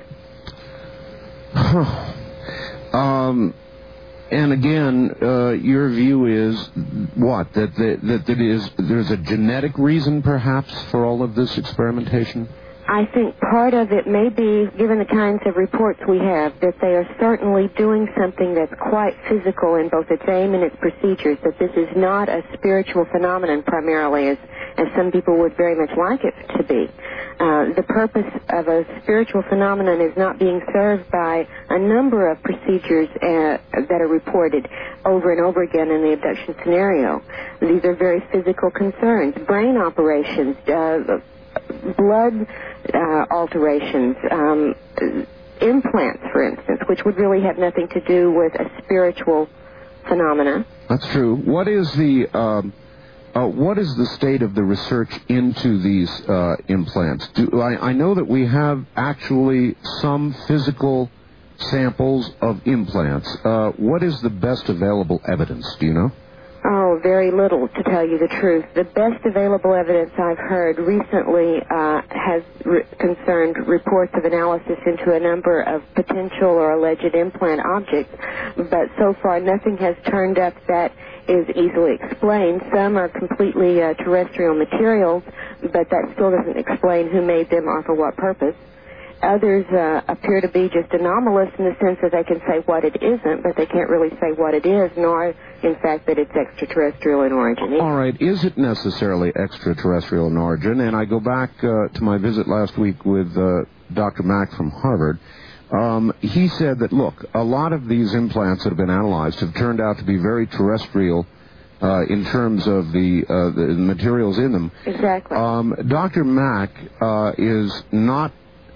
um, and again, uh, your view is what? That, that, that, that is, there's a genetic reason, perhaps, for all of this experimentation? I think part of it may be, given the kinds of reports we have, that they are certainly doing something that's quite physical in both its aim and its procedures, that this is not a spiritual phenomenon primarily, as, as some people would very much like it to be. Uh, the purpose of a spiritual phenomenon is not being served by a number of procedures uh, that are reported over and over again in the abduction scenario. These are very physical concerns. Brain operations, uh, blood uh, alterations, um, implants, for instance, which would really have nothing to do with a spiritual phenomena. That's true. What is the... Um Uh, what is the state of the research into these uh, implants? Do, I, I know that we have actually some physical samples of implants. Uh, what is the best available evidence? Do you know? Oh, very little, to tell you the truth. The best available evidence I've heard recently uh, has re- concerned reports of analysis into a number of potential or alleged implant objects, but so far nothing has turned up that is easily explained. Some are completely uh, terrestrial materials, but that still doesn't explain who made them or for what purpose. Others uh, appear to be just anomalous in the sense that they can say what it isn't, but they can't really say what it is, nor, in fact, that it's extraterrestrial in origin. All right. Is it necessarily extraterrestrial in origin? And I go back uh, to my visit last week with uh, Doctor Mack from Harvard. Um, he said that, look, a lot of these implants that have been analyzed have turned out to be very terrestrial uh, in terms of the, uh, the materials in them. Exactly. Um, Doctor Mack uh, is not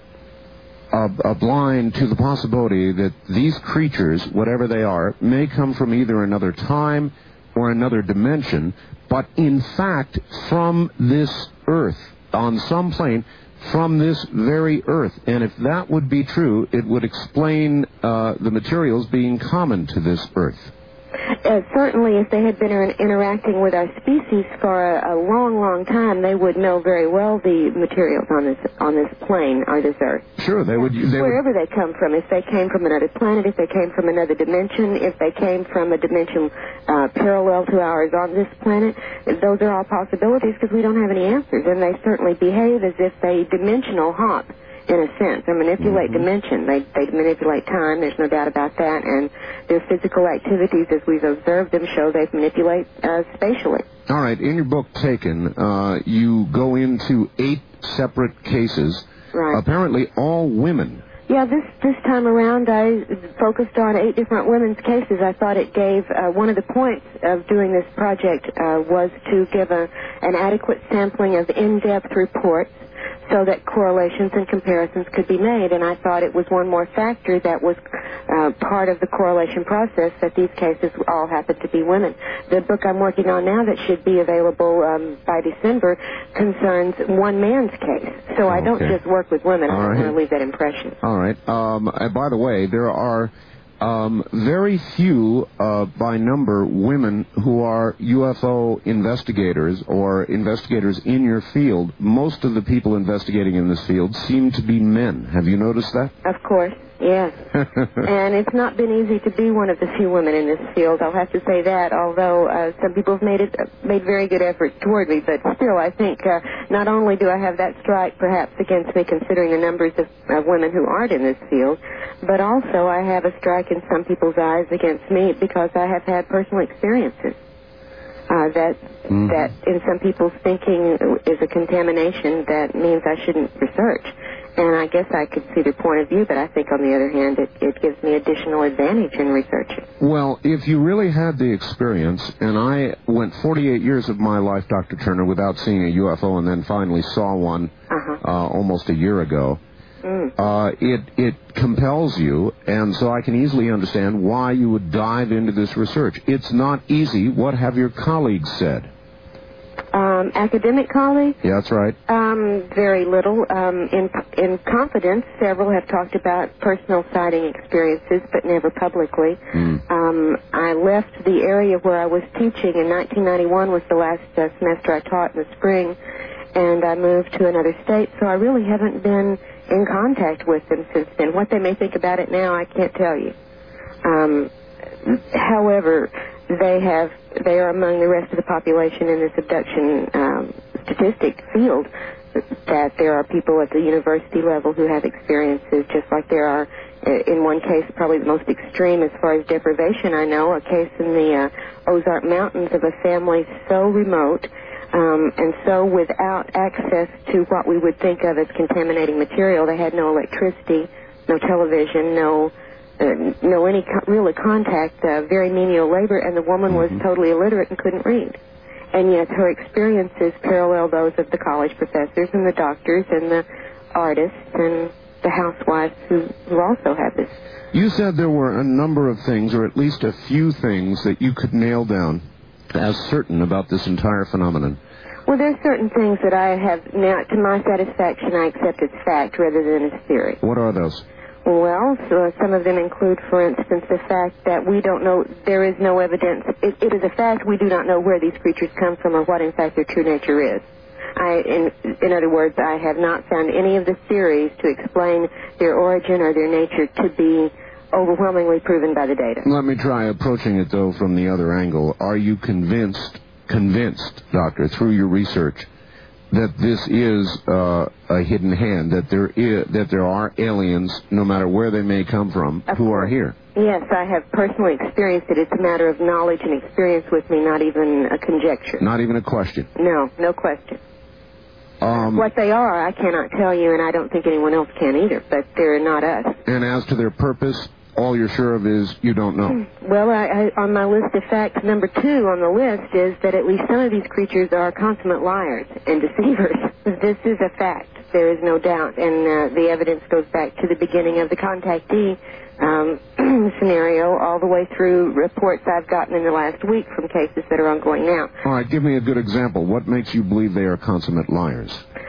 uh, uh, blind to the possibility that these creatures, whatever they are, may come from either another time or another dimension, but in fact from this Earth, on some plane, from this very Earth. And if that would be true, it would explain uh, the materials being common to this Earth. Uh, certainly, if they had been inter- interacting with our species for a, a long, long time, they would know very well the materials on this on this plane or this Earth. Sure, they would. They Wherever would... they come from, if they came from another planet, if they came from another dimension, if they came from a dimension uh, parallel to ours on this planet, those are all possibilities because we don't have any answers, and they certainly behave as if they dimensional hop. In a sense, they manipulate mm-hmm. dimension. They they manipulate time. There's no doubt about that. And their physical activities, as we've observed them, show they manipulate uh, spatially. All right. In your book, Taken, uh, you go into eight separate cases. Right. Apparently, all women. Yeah, this this time around, I focused on eight different women's cases. I thought it gave uh, one of the points of doing this project uh, was to give a an adequate sampling of in-depth reports, so that correlations and comparisons could be made. And I thought it was one more factor that was uh, part of the correlation process that these cases all happen to be women. The book I'm working on now that should be available um, by December concerns one man's case. So I don't okay. just work with women. All I don't right. want to leave that impression. All right. Um, and by the way, there are um, very few, uh, by number, women who are U F O investigators or investigators in your field. Most of the people investigating in this field seem to be men. Have you noticed that? Of course, yes. And it's not been easy to be one of the few women in this field, I'll have to say that, although uh, some people have made it uh, made very good efforts toward me. But still, I think uh, not only do I have that strike perhaps against me, considering the numbers of uh, women who aren't in this field, but also I have a strike in some people's eyes against me because I have had personal experiences uh, that mm-hmm. that in some people's thinking is a contamination that means I shouldn't research. And I guess I could see their point of view, but I think on the other hand it, it gives me additional advantage in researching. Well, if you really had the experience, and I went forty-eight years of my life, Doctor Turner, without seeing a U F O, and then finally saw one uh-huh. uh, almost a year ago. Mm. Uh, it it compels you, and so I can easily understand why you would dive into this research. It's not easy. What have your colleagues said? Um, academic colleagues? Yeah, that's right. Um, very little. Um, in in confidence, several have talked about personal sighting experiences, but never publicly. Mm. Um, I left the area where I was teaching in nineteen ninety-one. Was the last uh, semester I taught in the spring, and I moved to another state, so I really haven't been in contact with them since then. What they may think about it now, I can't tell you. Um, however, they have they are among the rest of the population in this abduction um, statistic field, that there are people at the university level who have experiences, just like there are, in one case, probably the most extreme as far as deprivation I know, a case in the uh, Ozark Mountains of a family so remote um, and so without access to what we would think of as contaminating material. They had no electricity, no television, no Uh, no any co- really contact, uh, very menial labor, and the woman was mm-hmm. totally illiterate and couldn't read. And yet her experiences parallel those of the college professors and the doctors and the artists and the housewives who, who also have this. You said there were a number of things, or at least a few things, that you could nail down as certain about this entire phenomenon. Well, there are certain things that I have now, to my satisfaction, I accept as fact rather than as theory. What are those? Well, so some of them include, for instance, the fact that we don't know, there is no evidence. It, it is a fact we do not know where these creatures come from or what, in fact, their true nature is. I, in, in other words, I have not found any of the theories to explain their origin or their nature to be overwhelmingly proven by the data. Let me try approaching it, though, from the other angle. Are you convinced, convinced, Doctor, through your research, that this is uh, a hidden hand, that there is, that there are aliens, no matter where they may come from, of who course. are here? Yes, I have personally experienced it. It's a matter of knowledge and experience with me, not even a conjecture. Not even a question? No, no question. Um, what they are, I cannot tell you, and I don't think anyone else can either, but they're not us. And as to their purpose, all you're sure of is you don't know? Well, I, I, on my list of facts, number two on the list is that at least some of these creatures are consummate liars and deceivers. This is a fact. There is no doubt. And uh, the evidence goes back to the beginning of the contactee um, scenario all the way through reports I've gotten in the last week from cases that are ongoing now. All right, give me a good example. What makes you believe they are consummate liars?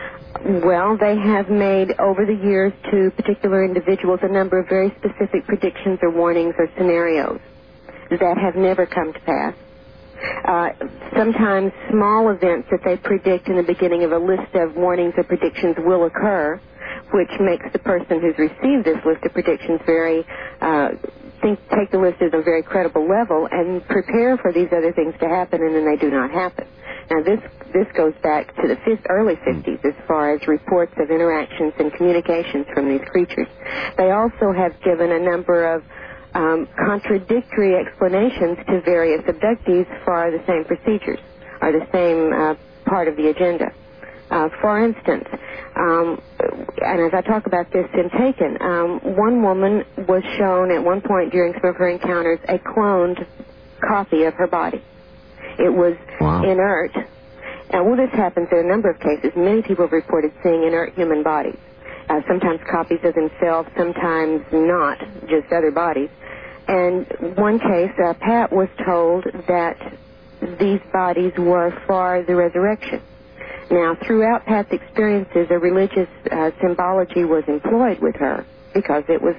Well, they have made, over the years, to particular individuals, a number of very specific predictions or warnings or scenarios that have never come to pass. Uh, sometimes small events that they predict in the beginning of a list of warnings or predictions will occur, which makes the person who's received this list of predictions very, uh, think, take the list at a very credible level and prepare for these other things to happen, and then they do not happen. Now, this this goes back to the fifth, early fifties as far as reports of interactions and communications from these creatures. They also have given a number of um, contradictory explanations to various abductees for the same procedures or the same uh, part of the agenda. Uh, for instance, um, and as I talk about this in Taken, um, one woman was shown at one point during some of her encounters a cloned copy of her body. It was wow. inert. And well, this happens in a number of cases. Many people have reported seeing inert human bodies. Uh, sometimes copies of themselves, sometimes not, just other bodies. And one case, uh, Pat was told that these bodies were for the resurrection. Now, throughout Pat's experiences, a religious uh, symbology was employed with her because it was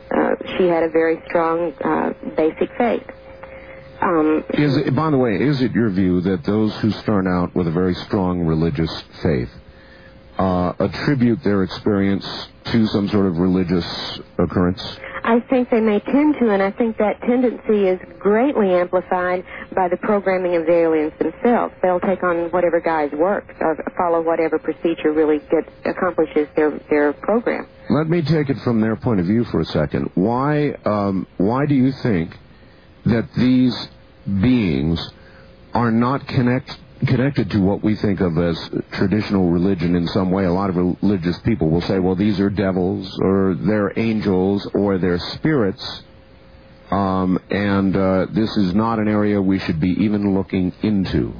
uh, she had a very strong uh, basic faith. Um, is it, by the way, is it your view that those who start out with a very strong religious faith uh, attribute their experience to some sort of religious occurrence? I think they may tend to, and I think that tendency is greatly amplified by the programming of the aliens themselves. They'll take on whatever guise works or follow whatever procedure really gets accomplishes their their program. Let me take it from their point of view for a second. Why um, why do you think that these beings are not connect, connected to what we think of as traditional religion in some way? A lot of religious people will say, well, these are devils, or they're angels, or they're spirits, um, and uh, this is not an area we should be even looking into.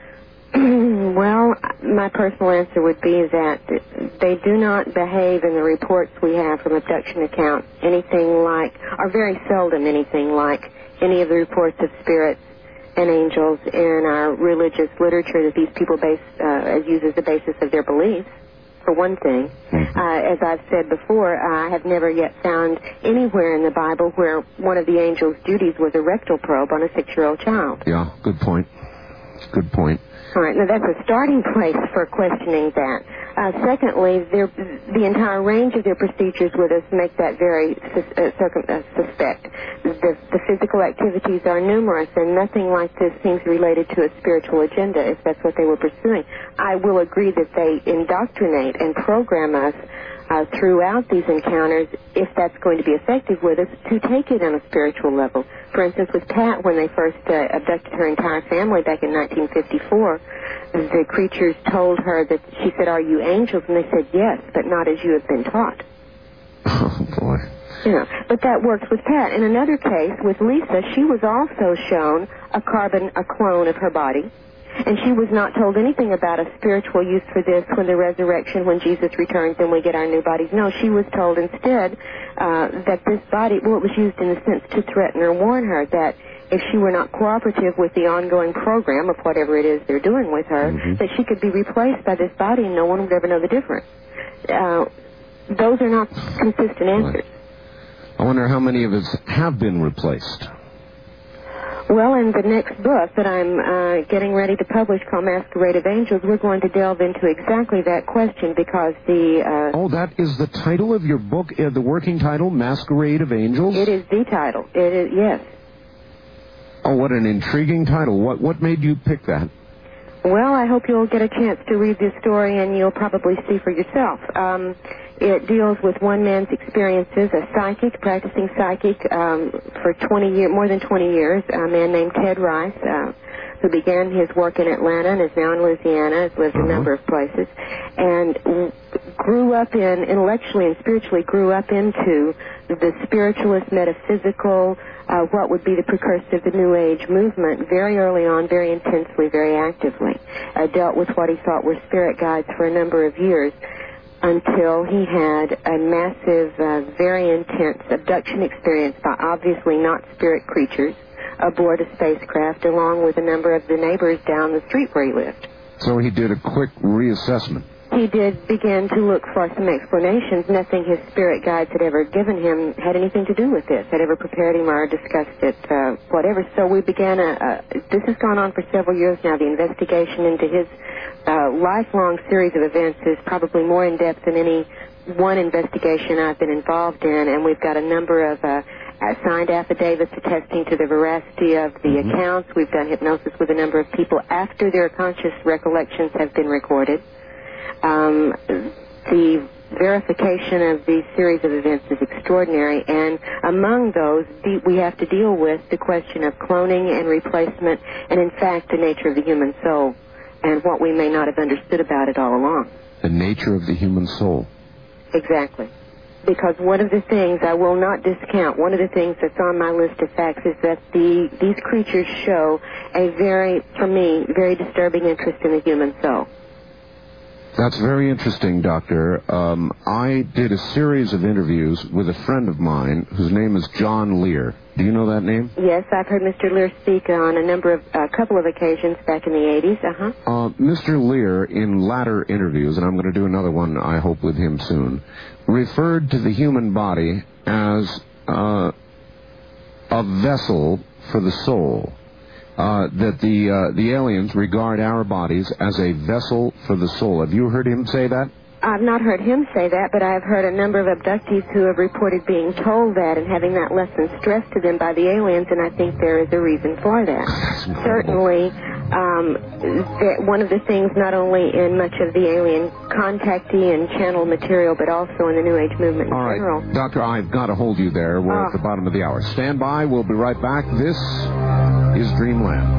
Well, my personal answer would be that they do not behave in the reports we have from abduction accounts anything like, or very seldom anything like, any of the reports of spirits and angels in our religious literature that these people base uh, use as the basis of their beliefs, for one thing. Uh, as I've said before, I have never yet found anywhere in the Bible where one of the angels' duties was a rectal probe on a six-year-old child. Yeah, good point. Good point. All right, now that's a starting place for questioning that. Uh, secondly, the entire range of their procedures with us make that very sus- uh, circum- uh, suspect. The, the physical activities are numerous, and nothing like this seems related to a spiritual agenda, if that's what they were pursuing. I will agree that they indoctrinate and program us Uh, throughout these encounters, if that's going to be effective with us, to take it on a spiritual level. For instance, with Pat, when they first uh, abducted her entire family back in nineteen fifty-four, the creatures told her that, she said, "Are you angels?" And they said, "Yes, but not as you have been taught." Oh, boy. You know, but that works with Pat. In another case, with Lisa, she was also shown a carbon, a clone of her body. And she was not told anything about a spiritual use for this when the resurrection, when Jesus returns and we get our new bodies. No, she was told instead uh, that this body, well, it was used in a sense to threaten or warn her that if she were not cooperative with the ongoing program of whatever it is they're doing with her, mm-hmm. that she could be replaced by this body and no one would ever know the difference. Uh, those are not consistent answers. I wonder how many of us have been replaced. Well, in the next book that I'm uh, getting ready to publish called Masquerade of Angels, we're going to delve into exactly that question because the... Uh, oh, that is the title of your book, uh, the working title, Masquerade of Angels? It is the title. It is, yes. Oh, what an intriguing title. What, what made you pick that? Well, I hope you'll get a chance to read this story and you'll probably see for yourself. Um, it deals with one man's experiences, a psychic, practicing psychic um, for twenty years, more than twenty years, a man named Ted Rice, uh, who began his work in Atlanta and is now in Louisiana, has lived uh-huh. a number of places, and w- grew up in, intellectually and spiritually grew up into the spiritualist, metaphysical, uh, what would be the precursor of the New Age movement very early on, very intensely, very actively. Uh, dealt with what he thought were spirit guides for a number of years until he had a massive, uh, very intense abduction experience by obviously not spirit creatures aboard a spacecraft along with a number of the neighbors down the street where he lived. So he did a quick reassessment. He did begin to look for some explanations. Nothing his spirit guides had ever given him had anything to do with this, had ever prepared him or discussed it, uh, whatever. So we began a, a, this has gone on for several years now. The investigation into his uh, lifelong series of events is probably more in-depth than any one investigation I've been involved in, and we've got a number of uh, signed affidavits attesting to the veracity of the mm-hmm. accounts. We've done hypnosis with a number of people after their conscious recollections have been recorded. Um, the verification of these series of events is extraordinary, and among those, de- we have to deal with the question of cloning and replacement, and in fact, the nature of the human soul, and what we may not have understood about it all along. The nature of the human soul. Exactly. Because one of the things I will not discount, one of the things that's on my list of facts is that the these creatures show a very, for me, very disturbing interest in the human soul. That's very interesting, Doctor. Um, I did a series of interviews with a friend of mine whose name is John Lear. Do you know that name? Yes, I've heard Mister Lear speak on a number of, a uh, couple of occasions back in the eighties. Uh-huh. Uh, Mister Lear, in latter interviews, and I'm going to do another one, I hope, with him soon, referred to the human body as uh, a vessel for the soul. Uh, that the uh, the aliens regard our bodies as a vessel for the soul. Have you heard him say that? I've not heard him say that, but I've heard a number of abductees who have reported being told that and having that lesson stressed to them by the aliens, and I think there is a reason for that. Certainly, um, that one of the things not only in much of the alien contactee and channel material, but also in the New Age movement in All right, general. Doctor, I've got to hold you there. We're oh. at the bottom of the hour. Stand by. We'll be right back. This is Dreamland.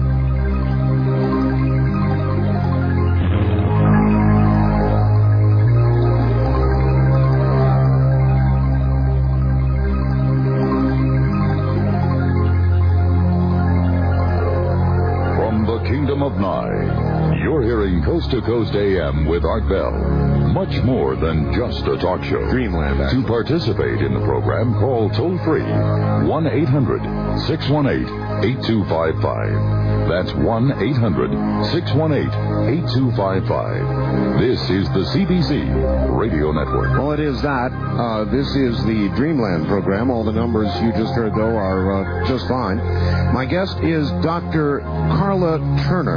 Of Nye. You're hearing Coast to Coast A M with Art Bell. Much more than just a talk show. Dreamland. Actually. To participate in the program, call toll free one eight hundred six one eight eight two five five. That's one eight hundred six one eight eight two five five. This is the C B C Radio Network. Well, it is that. Uh, this is the Dreamland program. All the numbers you just heard, though, are uh, just fine. My guest is Doctor Carla Turner,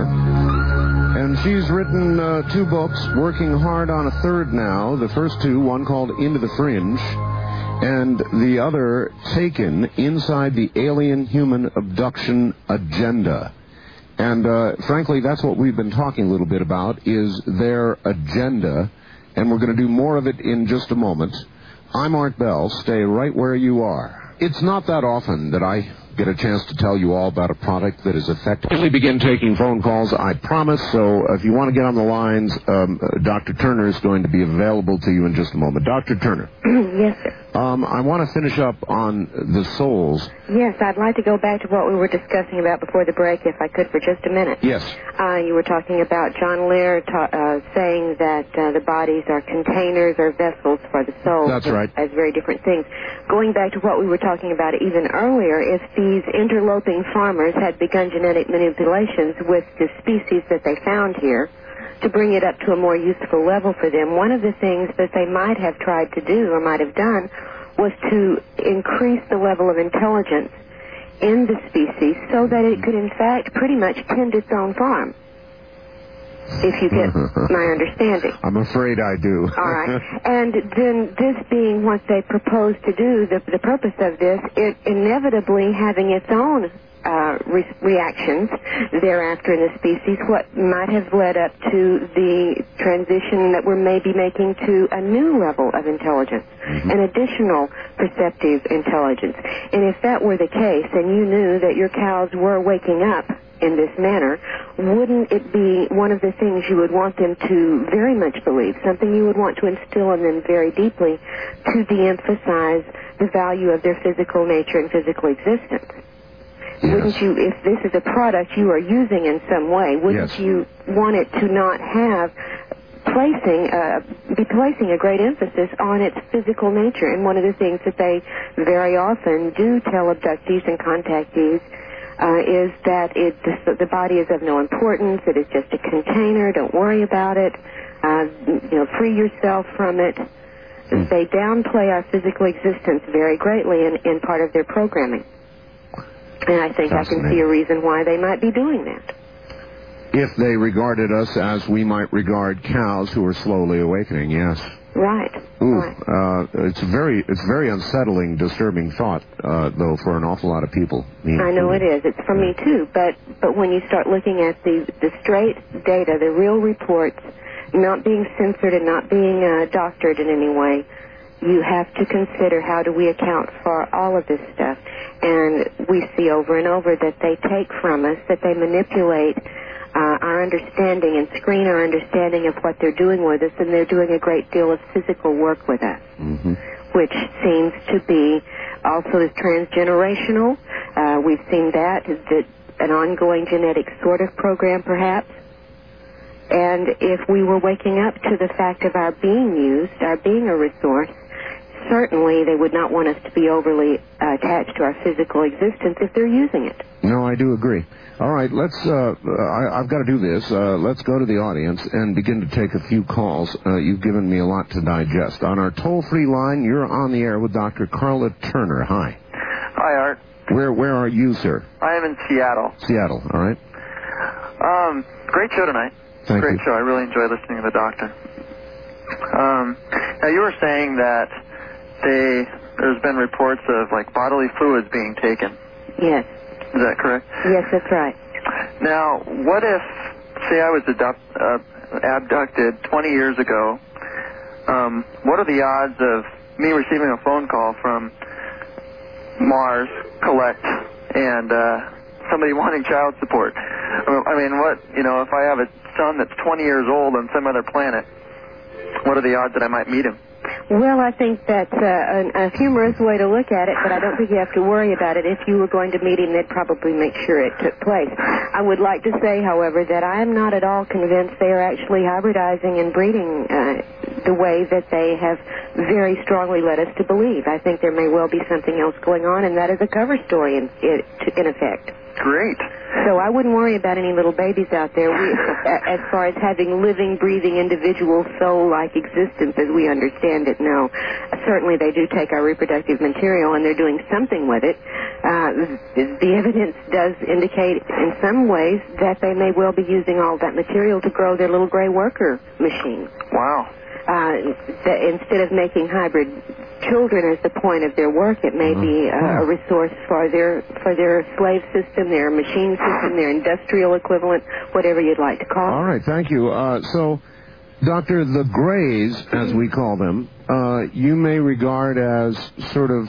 and she's written uh, two books, working hard on a third now. The first two, one called Into the Fringe, and the other, Taken, Inside the Alien Human Abduction Agenda. And, uh, frankly, that's what we've been talking a little bit about, is their agenda, and we're going to do more of it in just a moment. I'm Art Bell. Stay right where you are. It's not that often that I get a chance to tell you all about a product that is effective. We begin taking phone calls, I promise, so if you want to get on the lines, um, uh, Doctor Turner is going to be available to you in just a moment. Doctor Turner. Yes, sir. Um, I want to finish up on the souls. Yes, I'd like to go back to what we were discussing about before the break, if I could, for just a minute. Yes. Uh, you were talking about John Lear ta- uh, saying that uh, the bodies are containers or vessels for the soul. That's right. As very different things. Going back to what we were talking about even earlier, if these interloping farmers had begun genetic manipulations with the species that they found here, to bring it up to a more useful level for them, one of the things that they might have tried to do or might have done was to increase the level of intelligence in the species so that it could in fact pretty much tend its own farm. If you get my understanding. I'm afraid I do. All right. And then this being what they propose to do, the, the purpose of this, it inevitably having its own uh, re- reactions thereafter in the species, what might have led up to the transition that we're maybe making to a new level of intelligence, mm-hmm. an additional perceptive intelligence. And if that were the case, and you knew that your cows were waking up in this manner, wouldn't it be one of the things you would want them to very much believe, something you would want to instill in them very deeply, to de-emphasize the value of their physical nature and physical existence? Yes. Wouldn't you, if this is a product you are using in some way, wouldn't yes. you want it to not have placing, uh, be placing a great emphasis on its physical nature? And one of the things that they very often do tell abductees and contactees Uh, is that it the, the body is of no importance. It is just a container. Don't worry about it. Uh, you know, free yourself from it. Mm. They downplay our physical existence very greatly in, in part of their programming. And I think I can see a reason why they might be doing that. If they regarded us as we might regard cows who are slowly awakening, yes. Right. Ooh, right. Uh, it's very, it's very unsettling, disturbing thought, uh, though, for an awful lot of people. Me I know it is. It's for me too. But but when you start looking at the the straight data, the real reports, not being censored and not being uh, doctored in any way, you have to consider how do we account for all of this stuff. And we see over and over that they take from us, that they manipulate Uh, our understanding and screen our understanding of what they're doing with us, and they're doing a great deal of physical work with us, mm-hmm. which seems to be also is transgenerational. Uh, we've seen that, that an ongoing genetic sort of program, perhaps. And if we were waking up to the fact of our being used, our being a resource, certainly they would not want us to be overly uh, attached to our physical existence if they're using it. No, I do agree. All right, let's, uh, I, I've got to do this. Uh, let's go to the audience and begin to take a few calls. Uh, you've given me a lot to digest. On our toll-free line, you're on the air with Doctor Carla Turner. Hi. Hi, Art. Where where are you, sir? I am in Seattle. Seattle, all right. Um, great show tonight. Thank great you. show. I really enjoy listening to the doctor. Um, now, you were saying that they, there's been reports of, like, bodily fluids being taken. Yes. Is that correct? Yes, that's right. Now, what if, say I was abduct, uh, abducted twenty years ago, um, what are the odds of me receiving a phone call from Mars, collect, and uh, somebody wanting child support? I mean, what, you know, if I have a son that's twenty years old on some other planet, what are the odds that I might meet him? Well, I think that's uh, a, a humorous way to look at it, but I don't think you have to worry about it. If you were going to meet him, they'd probably make sure it took place. I would like to say, however, that I am not at all convinced they are actually hybridizing and breeding uh, the way that they have very strongly led us to believe. I think there may well be something else going on, and that is a cover story in, in, in effect. Great. So I wouldn't worry about any little babies out there. We, as far as having living, breathing, individual, soul-like existence as we understand it, no. Certainly they do take our reproductive material, and they're doing something with it. Uh, the evidence does indicate in some ways that they may well be using all that material to grow their little gray worker machine. Wow. Uh, that instead of making hybrid children as the point of their work, it may be uh, a resource for their for their slave system, their machine system, their industrial equivalent, whatever you'd like to call it. All right, thank you. Uh, so, Doctor, the Greys, as we call them, uh, you may regard as sort of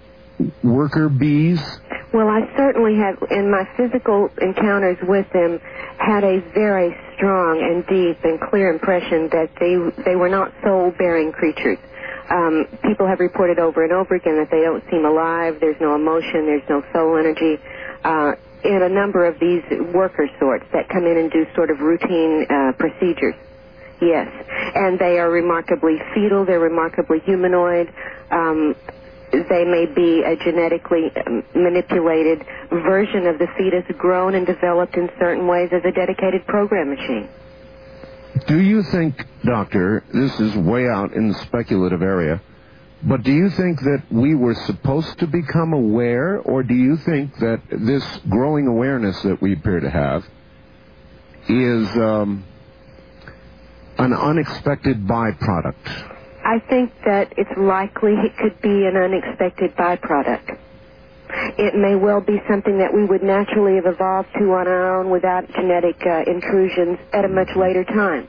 worker bees? Well, I certainly have, in my physical encounters with them, had a very strong and deep and clear impression that they they were not soul-bearing creatures. Um, people have reported over and over again that they don't seem alive, there's no emotion, there's no soul energy. Uh, in a number of these worker sorts that come in and do sort of routine uh, procedures. Yes. And they are remarkably fetal, they're remarkably humanoid. Um, they may be a genetically manipulated version of the fetus, grown and developed in certain ways as a dedicated program machine. Do you think, Doctor, this is way out in the speculative area, but do you think that we were supposed to become aware, or do you think that this growing awareness that we appear to have is um, an unexpected byproduct? I think that it's likely it could be an unexpected byproduct. It may well be something that we would naturally have evolved to on our own without genetic uh, intrusions at a much later time.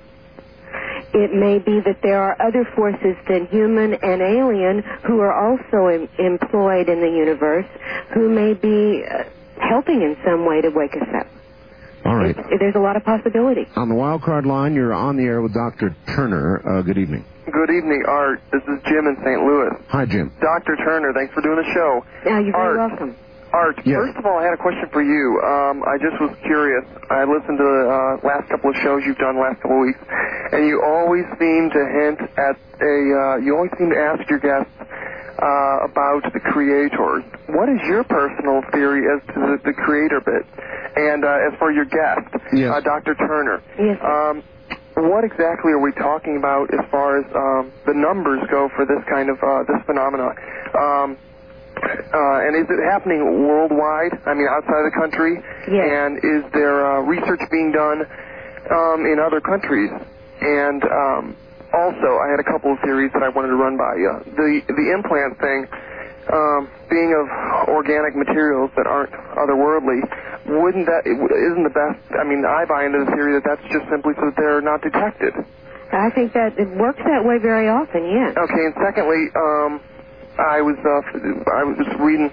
It may be that there are other forces than human and alien who are also em- employed in the universe who may be uh, helping in some way to wake us up. All right. It's, there's a lot of possibility. On the wild card line, you're on the air with Doctor Turner. Uh, good evening. Good evening, Art. This is Jim in Saint Louis. Hi, Jim. Doctor Turner, thanks for doing the show. Yeah, you're very Art, welcome. Art, Yes. first of all, I had a question for you. Um, I just was curious. I listened to the uh, last couple of shows you've done last couple of weeks, and you always seem to hint at a, uh, you always seem to ask your guests uh, about the creator. What is your personal theory as to the, the creator bit? And uh, as for your guest, Yes. uh, Doctor Turner, Yes. um, what exactly are we talking about as far as um, the numbers go for this kind of, uh, this phenomena? Um, Uh, and is it happening worldwide? I mean, outside of the country? Yes. And is there uh, research being done um, in other countries? And um, also, I had a couple of theories that I wanted to run by you. The the implant thing, um, being of organic materials that aren't otherworldly, wouldn't that isn't the best? I mean, I buy into the theory that that's just simply so that they're not detected. I think that it works that way very often, yes. Okay, and secondly, um, I was uh, I was reading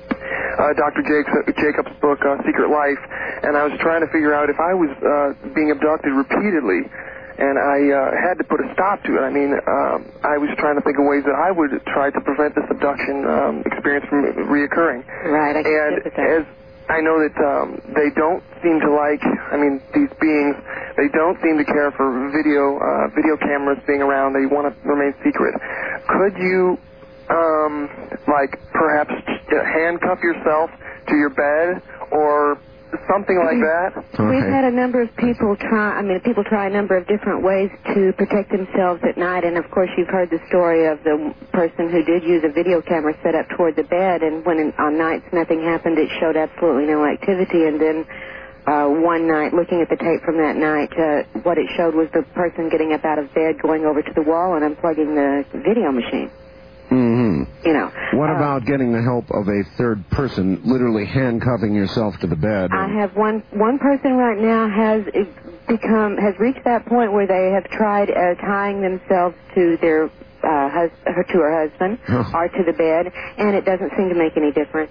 uh, Doctor Jacobs, Jacobs' book, uh, Secret Life, and I was trying to figure out if I was uh, being abducted repeatedly, and I uh, had to put a stop to it. I mean, um, I was trying to think of ways that I would try to prevent this abduction um, experience from reoccurring. Right, I can And sympathize. as I know that um, they don't seem to like, I mean, these beings, they don't seem to care for video uh, video cameras being around. They want to remain secret. Could you um, like perhaps handcuff yourself to your bed or something like that? Okay. We've had a number of people try, I mean, people try a number of different ways to protect themselves at night, and of course you've heard the story of the person who did use a video camera set up toward the bed, and when in, on nights nothing happened, it showed absolutely no activity, and then uh, one night, looking at the tape from that night, uh, what it showed was the person getting up out of bed, going over to the wall and unplugging the video machine. Mm-hmm. You know. What uh, about getting the help of a third person, literally handcuffing yourself to the bed? I have one one person right now has become has reached that point where they have tried uh, tying themselves to their uh, hus- her to her husband or to the bed, and it doesn't seem to make any difference.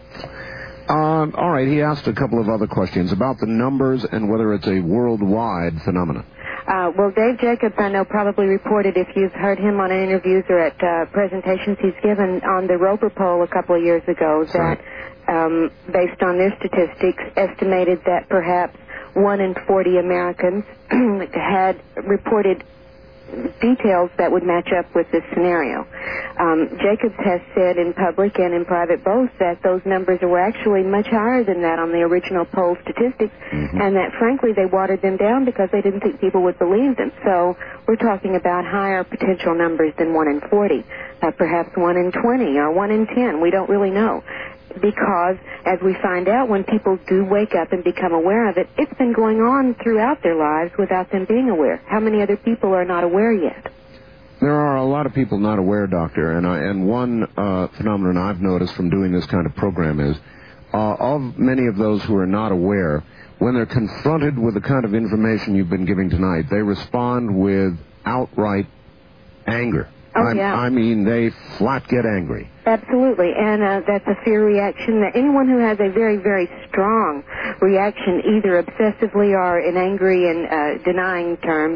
Um, all right. He asked a couple of other questions about the numbers and whether it's a worldwide phenomenon. Uh, well, Dave Jacobs, I know, probably reported, if you've heard him on interviews or at uh, presentations he's given on the Roper poll a couple of years ago, that um, based on their statistics, estimated that perhaps one in forty Americans had reported details that would match up with this scenario. Um, Jacobs has said in public and in private both that those numbers were actually much higher than that on the original poll statistics, mm-hmm. and that frankly they watered them down because they didn't think people would believe them. So we're talking about higher potential numbers than one in forty, uh, perhaps one in twenty or one in ten. We don't really know. Because, as we find out, when people do wake up and become aware of it, it's been going on throughout their lives without them being aware. How many other people are not aware yet? There are a lot of people not aware, Doctor, and I, and one uh, phenomenon I've noticed from doing this kind of program is, uh, of many of those who are not aware, when they're confronted with the kind of information you've been giving tonight, they respond with outright anger. Oh, I, yeah. I mean, they flat get angry. Absolutely, and uh, that's a fear reaction. That anyone who has a very, very strong reaction, either obsessively or in angry and uh, denying terms,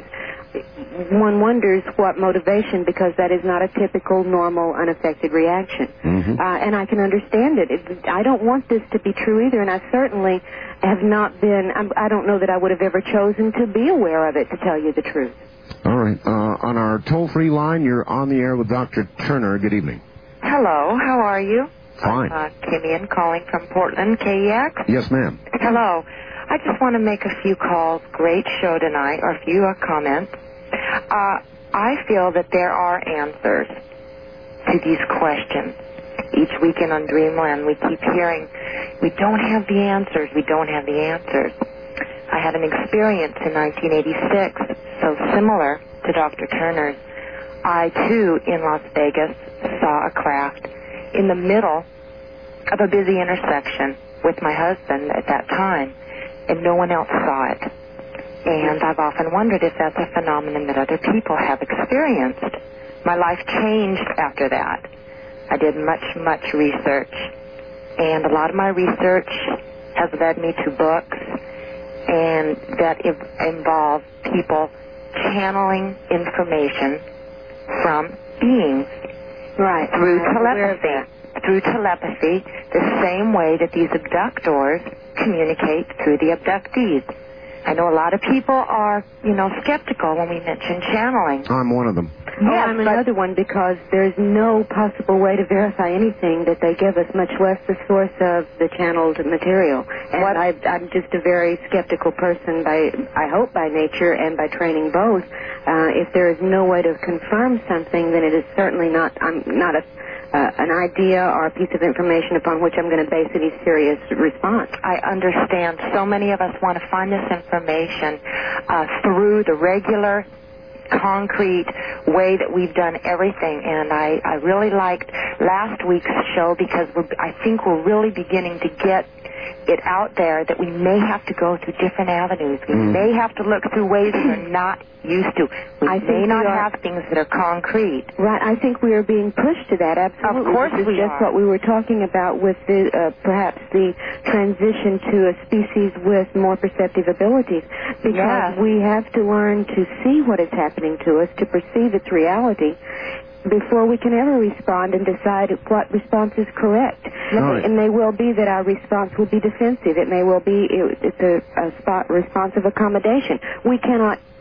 one wonders what motivation, because that is not a typical, normal, unaffected reaction. Mm-hmm. Uh, and I can understand it. it. I don't want this to be true either, and I certainly have not been, I don't know that I would have ever chosen to be aware of it, to tell you the truth. All right. Uh, on our toll-free line, you're on the air with Doctor Turner. Good evening. Hello. How are you? Fine. I'm uh, Kimian calling from Portland, K E X. Yes, ma'am. Hello. I just want to make a few calls. Great show tonight, or a few uh, comments. Uh, I feel that there are answers to these questions. Each weekend on Dreamland, we keep hearing, we don't have the answers, we don't have the answers. I had an experience in nineteen eighty-six, so similar to Doctor Turner's. I, too, in Las Vegas, saw a craft in the middle of a busy intersection with my husband at that time, and no one else saw it. And I've often wondered if that's a phenomenon that other people have experienced. My life changed after that. I did much, much research, and a lot of my research has led me to books and that involve people channeling information from beings, right, through telepathy. Through telepathy, the same way that these abductors communicate through the abductees. I know a lot of people are, you know, skeptical when we mention channeling. I'm one of them. Oh, yes, I'm another one, because there's no possible way to verify anything that they give us, much less the source of the channeled material. And what? I, I'm just a very skeptical person, by I hope by nature and by training both. Uh, if there is no way to confirm something, then it is certainly not. I'm not a. Uh, an idea or a piece of information upon which I'm going to base any serious response. I understand. So many of us want to find this information uh, through the regular, concrete way that we've done everything. And I, I really liked last week's show, because we're, I think we're really beginning to get it out there that we may have to go through different avenues. We mm. may have to look through ways we're not used to. We I may not we have things that are concrete. Right. I think we are being pushed to that, absolutely. Of course this is we just are. what we were talking about with the, uh, perhaps the transition to a species with more perceptive abilities. Because yes. we have to learn to see what is happening to us, to perceive its reality, before we can ever respond and decide what response is correct. Right. It may well be that our response will be defensive. It may well be it, it's a, a spot response of accommodation. We cannot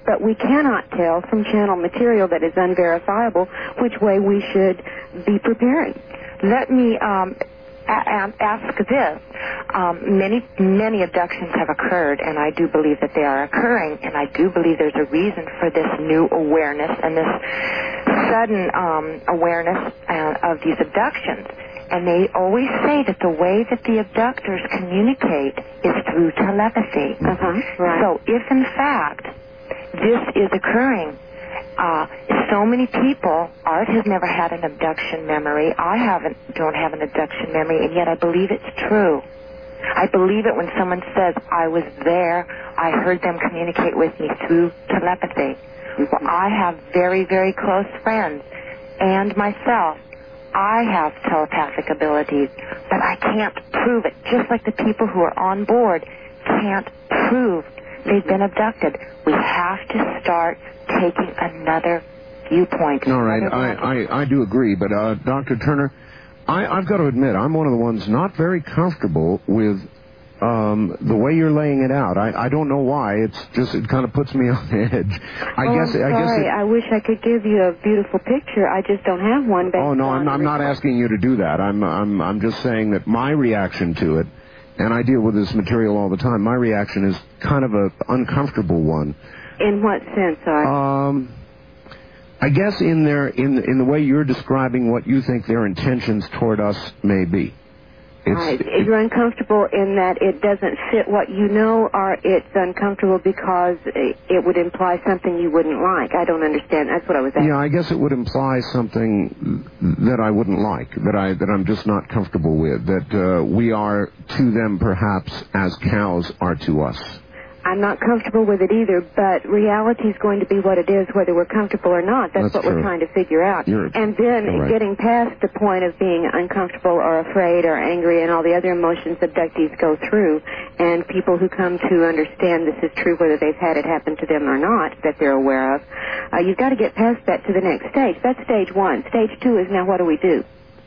but we cannot tell from channel material that is unverifiable which way we should be preparing. Let me um, a- ask this. Um, many, many abductions have occurred, and I do believe that they are occurring, and I do believe there's a reason for this new awareness and this sudden um, awareness uh, of these abductions. And they always say that the way that the abductors communicate is through telepathy. Uh-huh, right. So if, in fact, this is occurring, uh, so many people, Art has never had an abduction memory. I haven't, don't have an abduction memory, and yet I believe it's true. I believe it when someone says, I was there, I heard them communicate with me through telepathy. Mm-hmm. Well, I have very, very close friends, and myself, I have telepathic abilities, but I can't prove it. Just like the people who are on board can't prove they've been abducted. We have to start taking another viewpoint. All right, I, I, I do agree, but uh, Doctor Turner, I, I've got to admit, I'm one of the ones not very comfortable with um, the way you're laying it out. I, I don't know why. It's just, it kind of puts me on edge. I oh, guess, I'm sorry. I guess it, I wish I could give you a beautiful picture. I just don't have one. Oh, no, I'm, I'm not asking you to do that. I'm, I'm, I'm just saying that my reaction to it, and I deal with this material all the time, my reaction is kind of an uncomfortable one. In what sense, Art? Um, I guess in their in in the way you're describing what you think their intentions toward us may be. It's, right. it, You're uncomfortable in that it doesn't fit what you know, or it's uncomfortable because it, it would imply something you wouldn't like. I don't understand. That's what I was asking. Yeah, I guess it would imply something that I wouldn't like, that I that I'm just not comfortable with. That uh, we are to them perhaps as cows are to us. I'm not comfortable with it either, but reality is going to be what it is, whether we're comfortable or not. That's, That's what true. we're trying to figure out. You're, and then right. getting past the point of being uncomfortable or afraid or angry and all the other emotions abductees go through, and people who come to understand this is true, whether they've had it happen to them or not, that they're aware of, uh, you've got to get past that to the next stage. That's stage one. Stage two is now what do we do?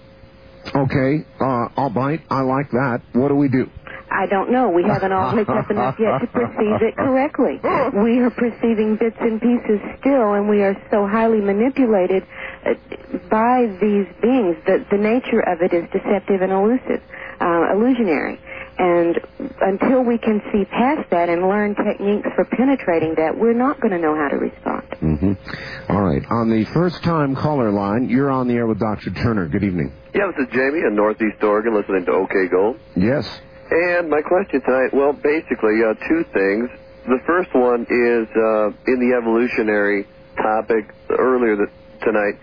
Okay, uh, all right, I like that. What do we do? I don't know. We haven't all picked up enough yet to perceive it correctly. We are perceiving bits and pieces still, and we are so highly manipulated uh, by these beings. The, the nature of it is deceptive and elusive, uh, illusionary. And until we can see past that and learn techniques for penetrating that, we're not going to know how to respond. Mm-hmm. All right. On the first-time caller line, you're on the air with Doctor Turner. Good evening. Yeah, this is Jamie in Northeast Oregon, listening to OK Gold. Yes. And my question tonight, well, basically, uh, two things. The first one is uh, in the evolutionary topic earlier th- tonight.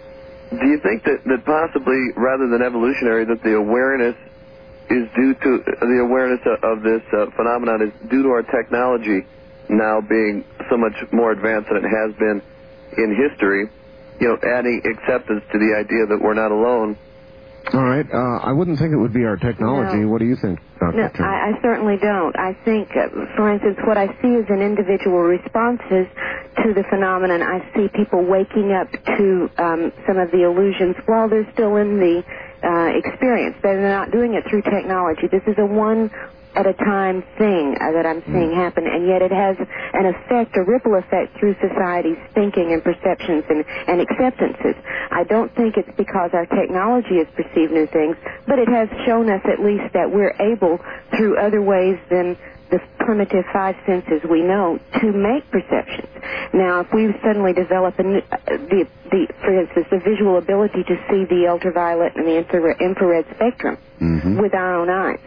Do you think that, that possibly, rather than evolutionary, that the awareness is due to, the awareness of, of this uh, phenomenon is due to our technology now being so much more advanced than it has been in history, you know, adding acceptance to the idea that we're not alone? All right. Uh, I wouldn't think it would be our technology. No. What do you think, Doctor No, Turner? I, I certainly don't. I think, uh, for instance, what I see is in individual responses to the phenomenon. I see people waking up to um, some of the illusions while they're still in the uh, experience. They're not doing it through technology. This is a one at a time thing uh, that I'm seeing mm. happen, and yet it has an effect, a ripple effect through society's thinking and perceptions and, and acceptances. I don't think it's because our technology has perceived new things, but it has shown us at least that we're able, through other ways than the primitive five senses we know, to make perceptions. Now, if we suddenly develop a new, uh, the, the, for instance, the visual ability to see the ultraviolet and the infrared, infrared spectrum mm-hmm. with our own eyes,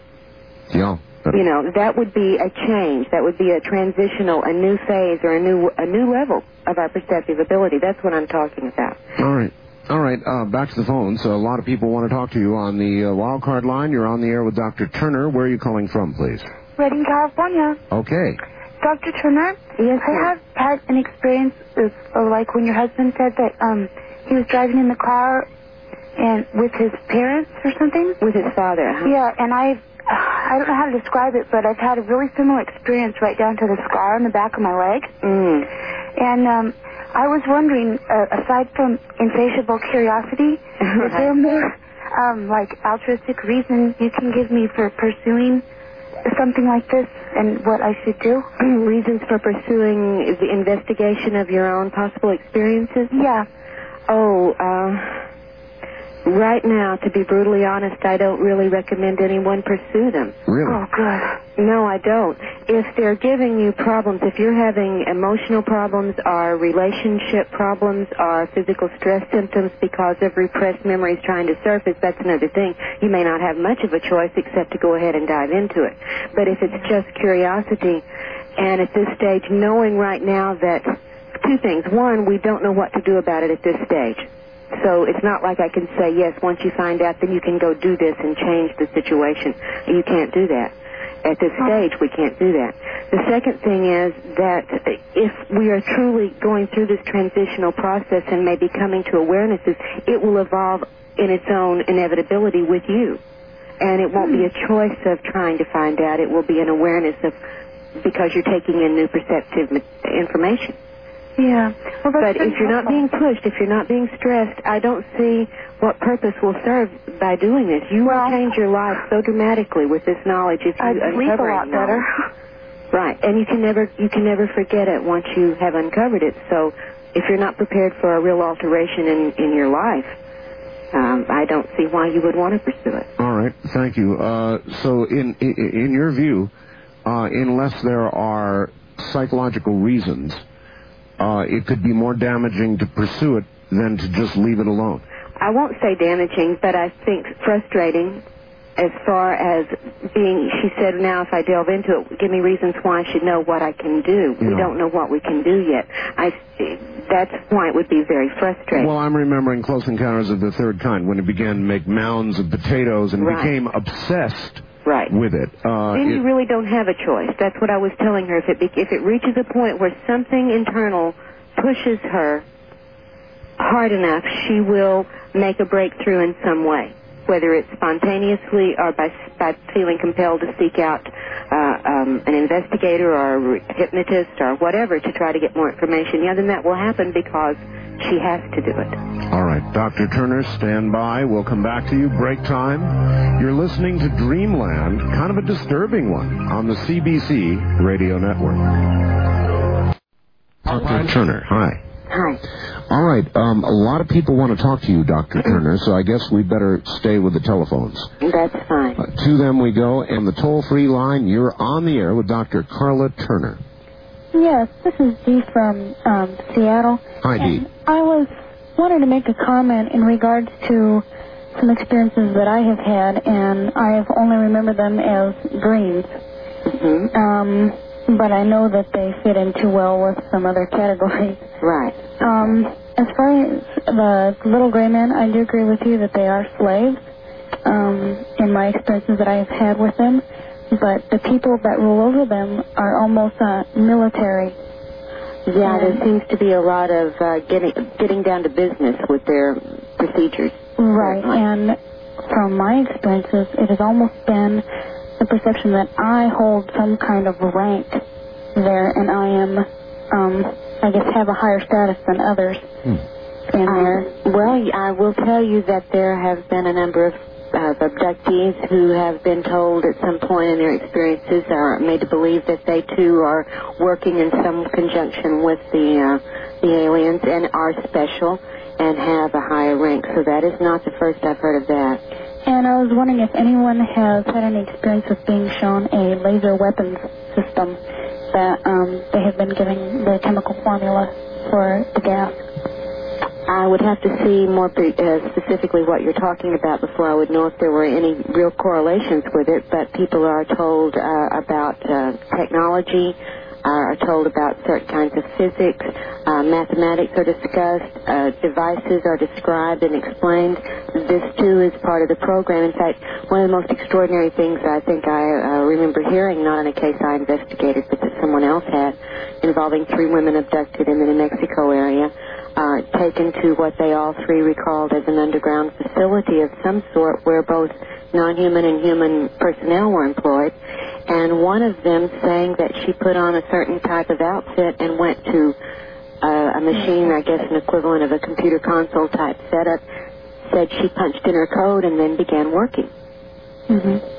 yeah. you know, that would be a change. That would be a transitional, a new phase, or a new a new level of our perceptive ability. That's what I'm talking about. All right. All right. Uh, back to the phone. So a lot of people want to talk to you on the uh, wild card line. You're on the air with Doctor Turner. Where are you calling from, please? Redding, California. Okay. Doctor Turner? Yes, I have had an experience of, uh, like when your husband said that um, he was driving in the car and with his parents or something? With his father, huh? Yeah, and I've I don't know how to describe it, but I've had a really similar experience right down to the scar on the back of my leg. Mm. And um, I was wondering, uh, aside from insatiable curiosity, is there more, um, like, altruistic reason you can give me for pursuing something like this and what I should do? Reasons for pursuing the investigation of your own possible experiences? Yeah. Oh, uh... right now, to be brutally honest, I don't really recommend anyone pursue them. Really? Oh, good. No, I don't. If they're giving you problems, if you're having emotional problems or relationship problems or physical stress symptoms because of repressed memories trying to surface, that's another thing. You may not have much of a choice except to go ahead and dive into it. But if it's just curiosity, and at this stage, knowing right now that two things. One, we don't know what to do about it at this stage. So it's not like I can say, yes, once you find out, then you can go do this and change the situation. You can't do that. At this stage, we can't do that. The second thing is that if we are truly going through this transitional process and maybe coming to awarenesses, it will evolve in its own inevitability with you. And it won't be a choice of trying to find out. It will be an awareness of, because you're taking in new perceptive information. Yeah. Well, but if you're not being pushed, if you're not being stressed, I don't see what purpose will serve by doing this. You well, will change your life so dramatically with this knowledge if you I'd sleep a lot better. Right, and you can never you can never forget it once you have uncovered it. So if you're not prepared for a real alteration in, in your life, um, I don't see why you would want to pursue it. All right, thank you. Uh, so in, in in your view, uh, unless there are psychological reasons, Uh, it could be more damaging to pursue it than to just leave it alone. I won't say damaging, but I think frustrating as far as being, she said, now if I delve into it, give me reasons why I should know what I can do. You we know. don't know what we can do yet. I, that's why it would be very frustrating. Well, I'm remembering Close Encounters of the Third Kind when it began to make mounds of potatoes and right. became obsessed right. with it. Uh, then it, you really don't have a choice. That's what I was telling her. If it be, if it reaches a point where something internal pushes her hard enough, she will make a breakthrough in some way, whether it's spontaneously or by, by feeling compelled to seek out uh, um, an investigator or a hypnotist or whatever to try to get more information. Yeah, then that will happen because she has to do it. All right. Doctor Turner, stand by. We'll come back to you. Break time. You're listening to Dreamland, kind of a disturbing one, on the C B C Radio Network. Doctor Turner, hi. Hi. All right. Um, a lot of people want to talk to you, Doctor Turner, so I guess we better stay with the telephones. That's fine. Uh, to them we go, and the toll-free line, you're on the air with Doctor Carla Turner. Yes, this is Dee from um, Seattle. Hi, Dee. I was wanted to make a comment in regards to some experiences that I have had, and I have only remembered them as dreams. Mm-hmm. Um, but I know that they fit in too well with some other categories. Right. Um, as far as the little gray men, I do agree with you that they are slaves um, in my experiences that I have had with them. But the people that rule over them are almost uh, military. Yeah, there seems to be a lot of uh, getting getting down to business with their procedures. Right, and from my experiences, it has almost been the perception that I hold some kind of rank there, and I am, um, I guess, have a higher status than others hmm. in there. Um, well, I will tell you that there have been a number of Uh, abductees who have been told at some point in their experiences are made to believe that they too are working in some conjunction with the uh, the aliens and are special and have a higher rank. So that is not the first I've heard of that. And I was wondering if anyone has had any experience of being shown a laser weapons system that um, they have been giving the chemical formula for the gas. I would have to see more pre- uh, specifically what you're talking about before I would know if there were any real correlations with it, but people are told uh, about uh, technology, uh, are told about certain kinds of physics, uh, mathematics are discussed, uh, devices are described and explained. This, too, is part of the program. In fact, one of the most extraordinary things I think I uh, remember hearing, not in a case I investigated, but that someone else had, involving three women abducted in the New Mexico area, Uh, taken to what they all three recalled as an underground facility of some sort where both non-human and human personnel were employed, and one of them saying that she put on a certain type of outfit and went to uh, a machine, I guess an equivalent of a computer console type setup, said she punched in her code and then began working. Mm-hmm.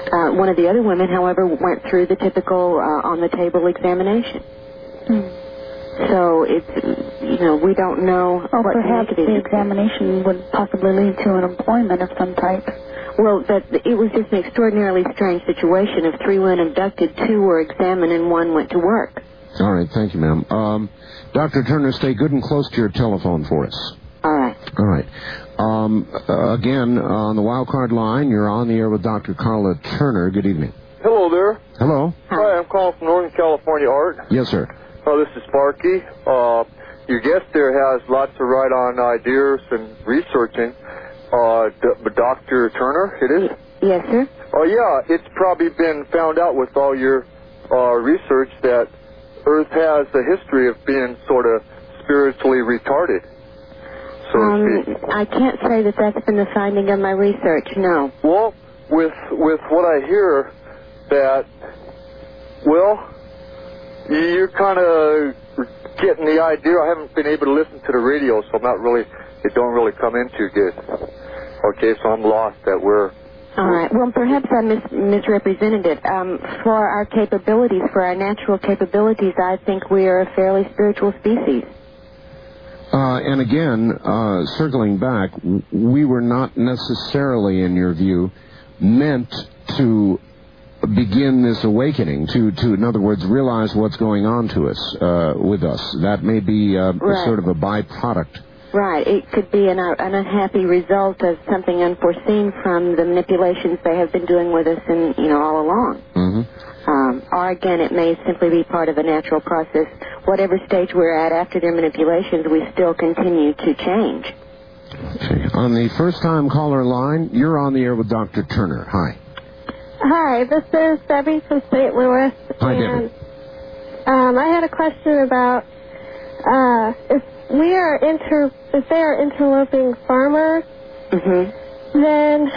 Uh, one of the other women, however, went through the typical uh, on-the-table examination. Hmm. So it's, you know, we don't know Or what perhaps to make of the these. examination would possibly lead to an employment of some type. Well, that it was just an extraordinarily strange situation. If three were abducted, two were examined, and one went to work. All right, thank you, ma'am. Um, Doctor Turner, stay good and close to your telephone for us. All right. All right. Um, uh, again, on the wild card line, you're on the air with Doctor Carla Turner. Good evening. Hello there. Hello. Hi, I'm calling from Northern California, Art. Yes, sir. Oh, this is Sparky. Uh, your guest there has lots of right-on ideas and researching. Uh, D- Doctor Turner, it is? Yes, sir. Oh, yeah, it's probably been found out with all your uh, research that Earth has a history of being sort of spiritually retarded, so Um, to speak. I can't say that that's been the finding of my research, no. Well, with with what I hear, that, well, you're kind of getting the idea. I haven't been able to listen to the radio, so I'm not really, it don't really come in too good. Okay, so I'm lost that we're... All right. Well, perhaps I mis- misrepresented it. Um, for our capabilities, for our natural capabilities, I think we are a fairly spiritual species. Uh, and again, uh, circling back, w- we were not necessarily, in your view, meant to begin this awakening, to, to in other words, realize what's going on to us, uh, with us. That may be uh, Right. sort of a byproduct. Right. It could be an, uh, an unhappy result of something unforeseen from the manipulations they have been doing with us, in, you know, all along. Mm-hmm. Um, or again, it may simply be part of a natural process. Whatever stage we're at after their manipulations, we still continue to change. Okay. On the first-time caller line, you're on the air with Doctor Turner. Hi. Hi, this is Debbie from Saint Louis. Hi, and, Debbie. Um, I had a question about uh, if we are inter, if they are interloping farmers, Mm-hmm. then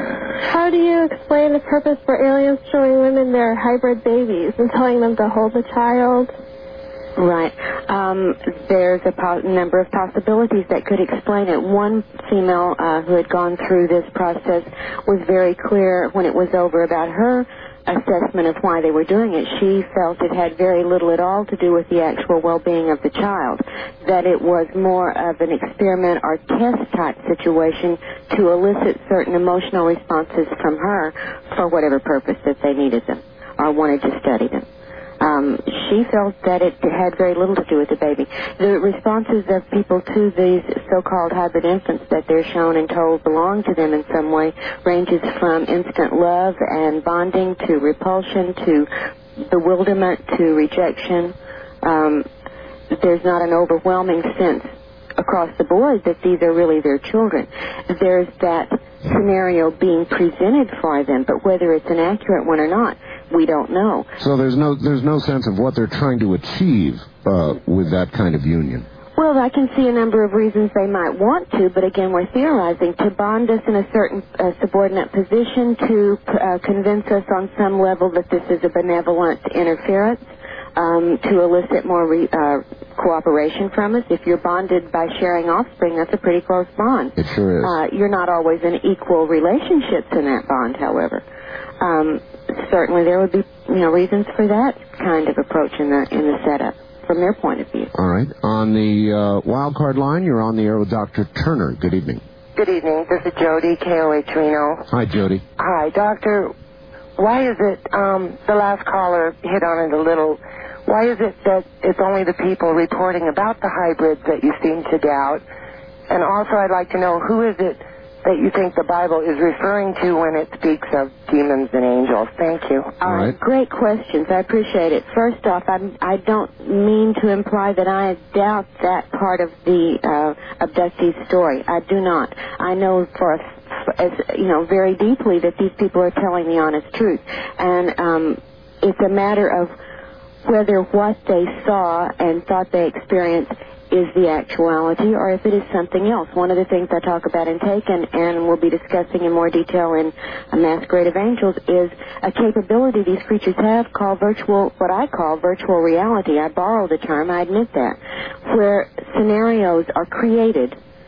how do you explain the purpose for aliens showing women their hybrid babies and telling them to hold the child? Right. Um, there's a po- number of possibilities that could explain it. One female uh, who had gone through this process was very clear when it was over about her assessment of why they were doing it. She felt it had very little at all to do with the actual well-being of the child, that it was more of an experiment or test-type situation to elicit certain emotional responses from her for whatever purpose that they needed them or wanted to study them. Um, she felt that it had very little to do with the baby. The responses of people to these so-called hybrid infants that they're shown and told belong to them in some way ranges from instant love and bonding to repulsion to bewilderment to rejection. Um, there's not an overwhelming sense across the board that these are really their children. There's that scenario being presented for them, but whether it's an accurate one or not, we don't know. So there's no there's no sense of what they're trying to achieve uh, with that kind of union. Well, I can see a number of reasons they might want to, but again, we're theorizing to bond us in a certain uh, subordinate position, to uh, convince us on some level that this is a benevolent interference, um, to elicit more re- uh, cooperation from us. If you're bonded by sharing offspring, that's a pretty close bond. It sure is. Uh, you're not always in equal relationships in that bond, however. Um, certainly, there would be, you know, reasons for that kind of approach in the in the setup from their point of view. All right. On the uh, wild card line, you're on the air with Doctor Turner. Good evening. Good evening. This is Jody, K O H Reno. Hi, Jody. Hi, Doctor. Why is it, um, the last caller hit on it a little, why is it that it's only the people reporting about the hybrids that you seem to doubt? And also I'd like to know, who is it that you think the Bible is referring to when it speaks of demons and angels? Thank you. All right. Great questions. I appreciate it. First off, I'm, I don't mean to imply that I doubt that part of the uh, abductee's story. I do not. I know for a, as you know, very deeply that these people are telling the honest truth, and um, it's a matter of whether what they saw and thought they experienced is the actuality or if it is something else. One of the things I talk about in Taken and we'll be discussing in more detail in A Masquerade of Angels is a capability these creatures have called virtual, what I call virtual reality. I borrow the term, I admit that, where scenarios are created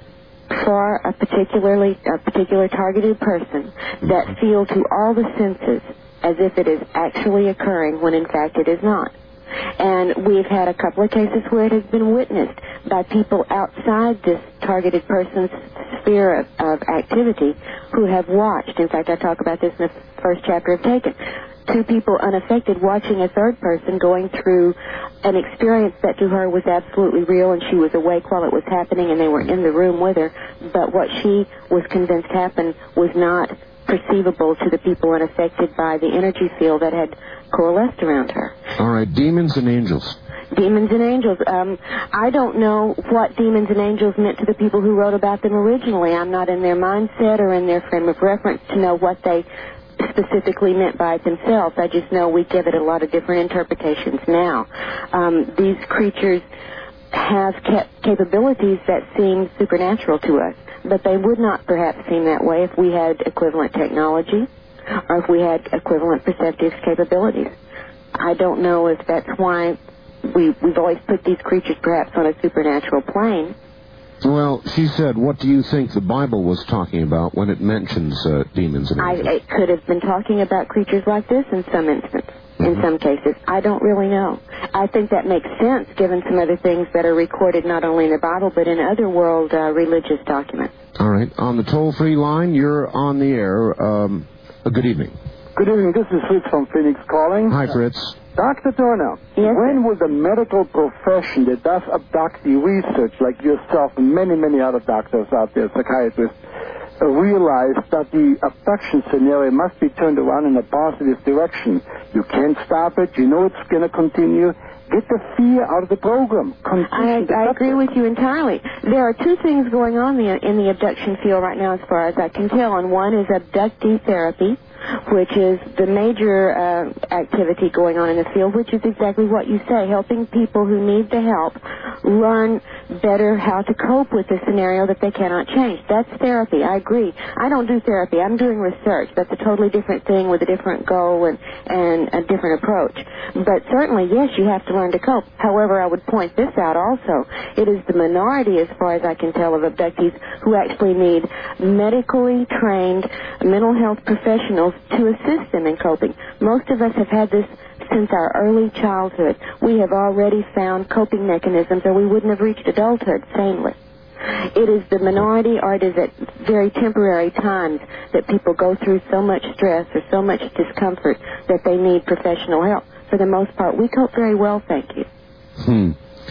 for a particularly a particular targeted person that feel to all the senses as if it is actually occurring when in fact it is not. And we've had a couple of cases where it has been witnessed by people outside this targeted person's sphere of, of activity who have watched. In fact, I talk about this in the first chapter of Taken. Two people unaffected watching a third person going through an experience that to her was absolutely real, and she was awake while it was happening, and they were in the room with her. But what she was convinced happened was not perceivable to the people unaffected by the energy field that had coalesced around her. All right, demons and angels. Demons and angels. Um, I don't know what demons and angels meant to the people who wrote about them originally. I'm not in their mindset or in their frame of reference to know what they specifically meant by it themselves. I just know we give it a lot of different interpretations now. Um, these creatures have cap- capabilities that seem supernatural to us, but they would not perhaps seem that way if we had equivalent technology or if we had equivalent perceptive capabilities. I don't know if that's why we, we've always put these creatures perhaps on a supernatural plane. Well, she said, what do you think the Bible was talking about when it mentions uh, demons and angels? I, it could have been talking about creatures like this in some instance, mm-hmm. in some cases. I don't really know. I think that makes sense given some other things that are recorded not only in the Bible but in other world uh, religious documents. All right. On the toll-free line, you're on the air. Um, uh, good evening. Good evening. This is Fritz from Phoenix calling. Hi, Fritz. Doctor Turner, yes, when will the medical profession that does abductee research, like yourself and many, many other doctors out there, psychiatrists, uh, realize that the abduction scenario must be turned around in a positive direction? You can't stop it. You know it's going to continue. Get the fear out of the program. I, I agree with you entirely. There are two things going on in the, in the abduction field right now as far as I can tell, and one is abductee therapy, which is the major uh, activity going on in the field, which is exactly what you say, helping people who need the help learn better how to cope with the scenario that they cannot change. That's therapy. I agree. I don't do therapy. I'm doing research. That's a totally different thing with a different goal and, and a different approach. But certainly, yes, you have to learn to cope. However, I would point this out also. It is the minority, as far as I can tell, of abductees who actually need medically trained mental health professionals to assist them in coping. Most of us have had this since our early childhood. We have already found coping mechanisms, or we wouldn't have reached adulthood sanely. It is the minority, or it is at very temporary times that people go through so much stress or so much discomfort that they need professional help. For the most part, we cope very well, thank you. Hmm.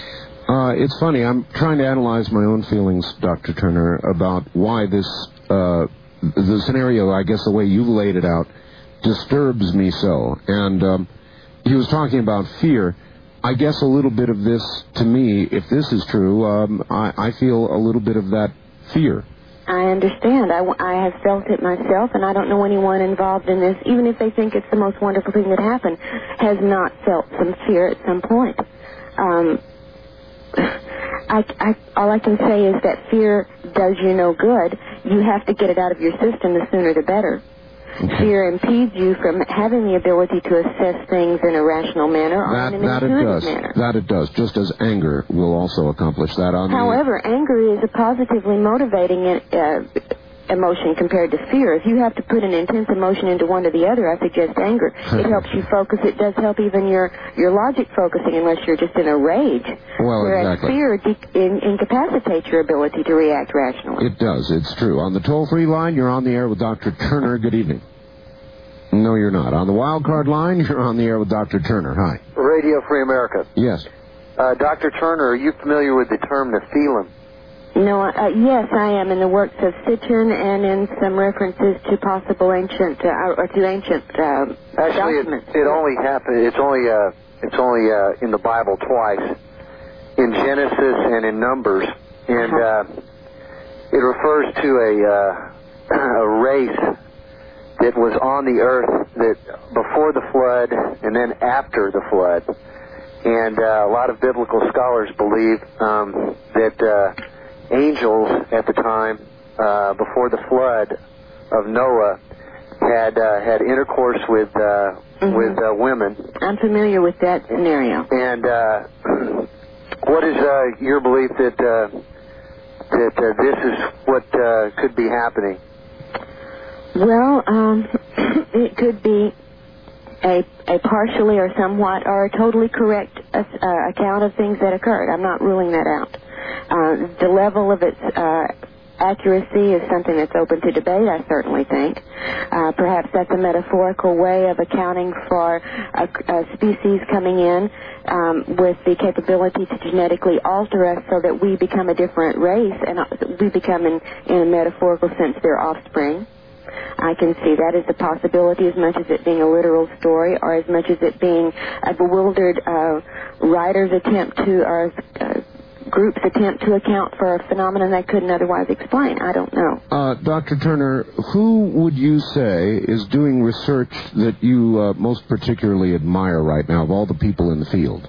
Uh, it's funny. I'm trying to analyze my own feelings, Doctor Turner, about why this, uh, the scenario, I guess the way you laid it out, disturbs me so. And um, he was talking about fear. I guess a little bit of this, to me, if this is true, um, I, I feel a little bit of that fear. I understand. I, I have felt it myself, and I don't know anyone involved in this, even if they think it's the most wonderful thing that happened, has not felt some fear at some point. Um, I, I, all I can say is that fear does you no good. You have to get it out of your system, the sooner the better. Okay. Fear impedes you from having the ability to assess things in a rational manner or that, in an that it intuitive does. manner. That it does, just as anger will also accomplish that. On However, the... anger is a positively motivating uh, emotion compared to fear. If you have to put an intense emotion into one or the other, I suggest anger. It helps you focus. It does help even your, your logic focusing unless you're just in a rage. Well, Whereas exactly. fear de- in, incapacitates your ability to react rationally. It does. It's true. On the toll-free line, you're on the air with Doctor Turner. Good evening. No, you're not. On the wild card line, you're on the air with Doctor Turner. Hi. Radio Free America. Yes. Uh, Doctor Turner, are you familiar with the term Nephilim? No, uh, yes, I am in the works of Cittern and in some references to possible ancient uh, or to ancient uh, Actually, documents. It, it only happened. It's only uh, it's only uh, in the Bible twice, in Genesis and in Numbers, and uh, it refers to a uh, a race that was on the earth that before the flood and then after the flood, and uh, a lot of biblical scholars believe um, that. Uh, Angels at the time, uh, before the flood of Noah, had uh, had intercourse with uh, mm-hmm. with uh, women. I'm familiar with that scenario. And uh, what is uh, your belief that uh, that uh, this is what uh, could be happening? Well, um, it could be a, a partially or somewhat or a totally correct uh, account of things that occurred. I'm not ruling that out. Uh, the level of its uh, accuracy is something that's open to debate, I certainly think. Uh, perhaps that's a metaphorical way of accounting for a, a species coming in um, with the capability to genetically alter us so that we become a different race, and we become, in, in a metaphorical sense, their offspring. I can see that as a possibility, as much as it being a literal story, or as much as it being a bewildered uh, writer's attempt to, or uh, group's attempt to account for a phenomenon they couldn't otherwise explain. I don't know. Uh, Doctor Turner, who would you say is doing research that you uh, most particularly admire right now of all the people in the field?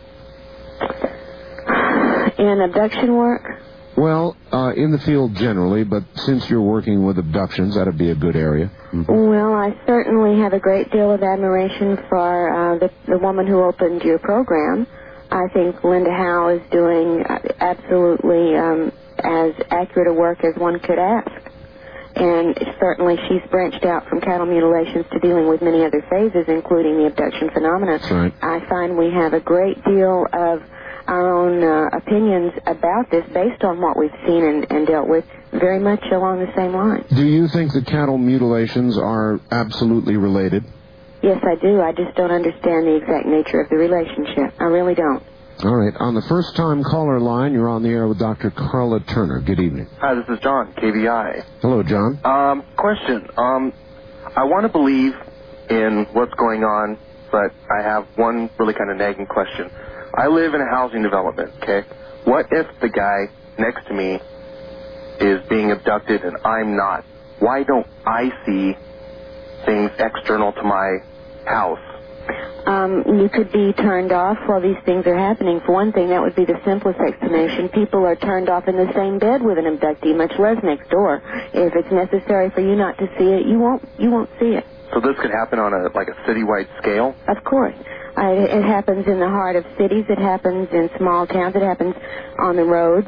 In abduction work? Well, uh, in the field generally, but since you're working with abductions, that would be a good area. Mm-hmm. Well, I certainly have a great deal of admiration for uh, the, the woman who opened your program. I think Linda Howe is doing absolutely um, as accurate a work as one could ask. And certainly she's branched out from cattle mutilations to dealing with many other phases, including the abduction phenomena. Right. I find we have a great deal of our own uh, opinions about this based on what we've seen and, and dealt with, very much along the same lines. Do you think the cattle mutilations are absolutely related? Yes, I do. I just don't understand the exact nature of the relationship. I really don't. All right. On the first-time caller line, you're on the air with Doctor Carla Turner. Good evening. Hi, this is John, K B I. Hello, John. Um, question. Um, I want to believe in what's going on, but I have one really kind of nagging question. I live in a housing development, okay? What if the guy next to me is being abducted and I'm not? Why don't I see things external to my house? Um, you could be turned off while these things are happening. For one thing, that would be the simplest explanation. People are turned off in the same bed with an abductee, much less next door. If it's necessary for you not to see it, you won't you won't see it. So this could happen on a like a citywide scale? Of course. Uh, it, it happens in the heart of cities. It happens in small towns. It happens on the roads.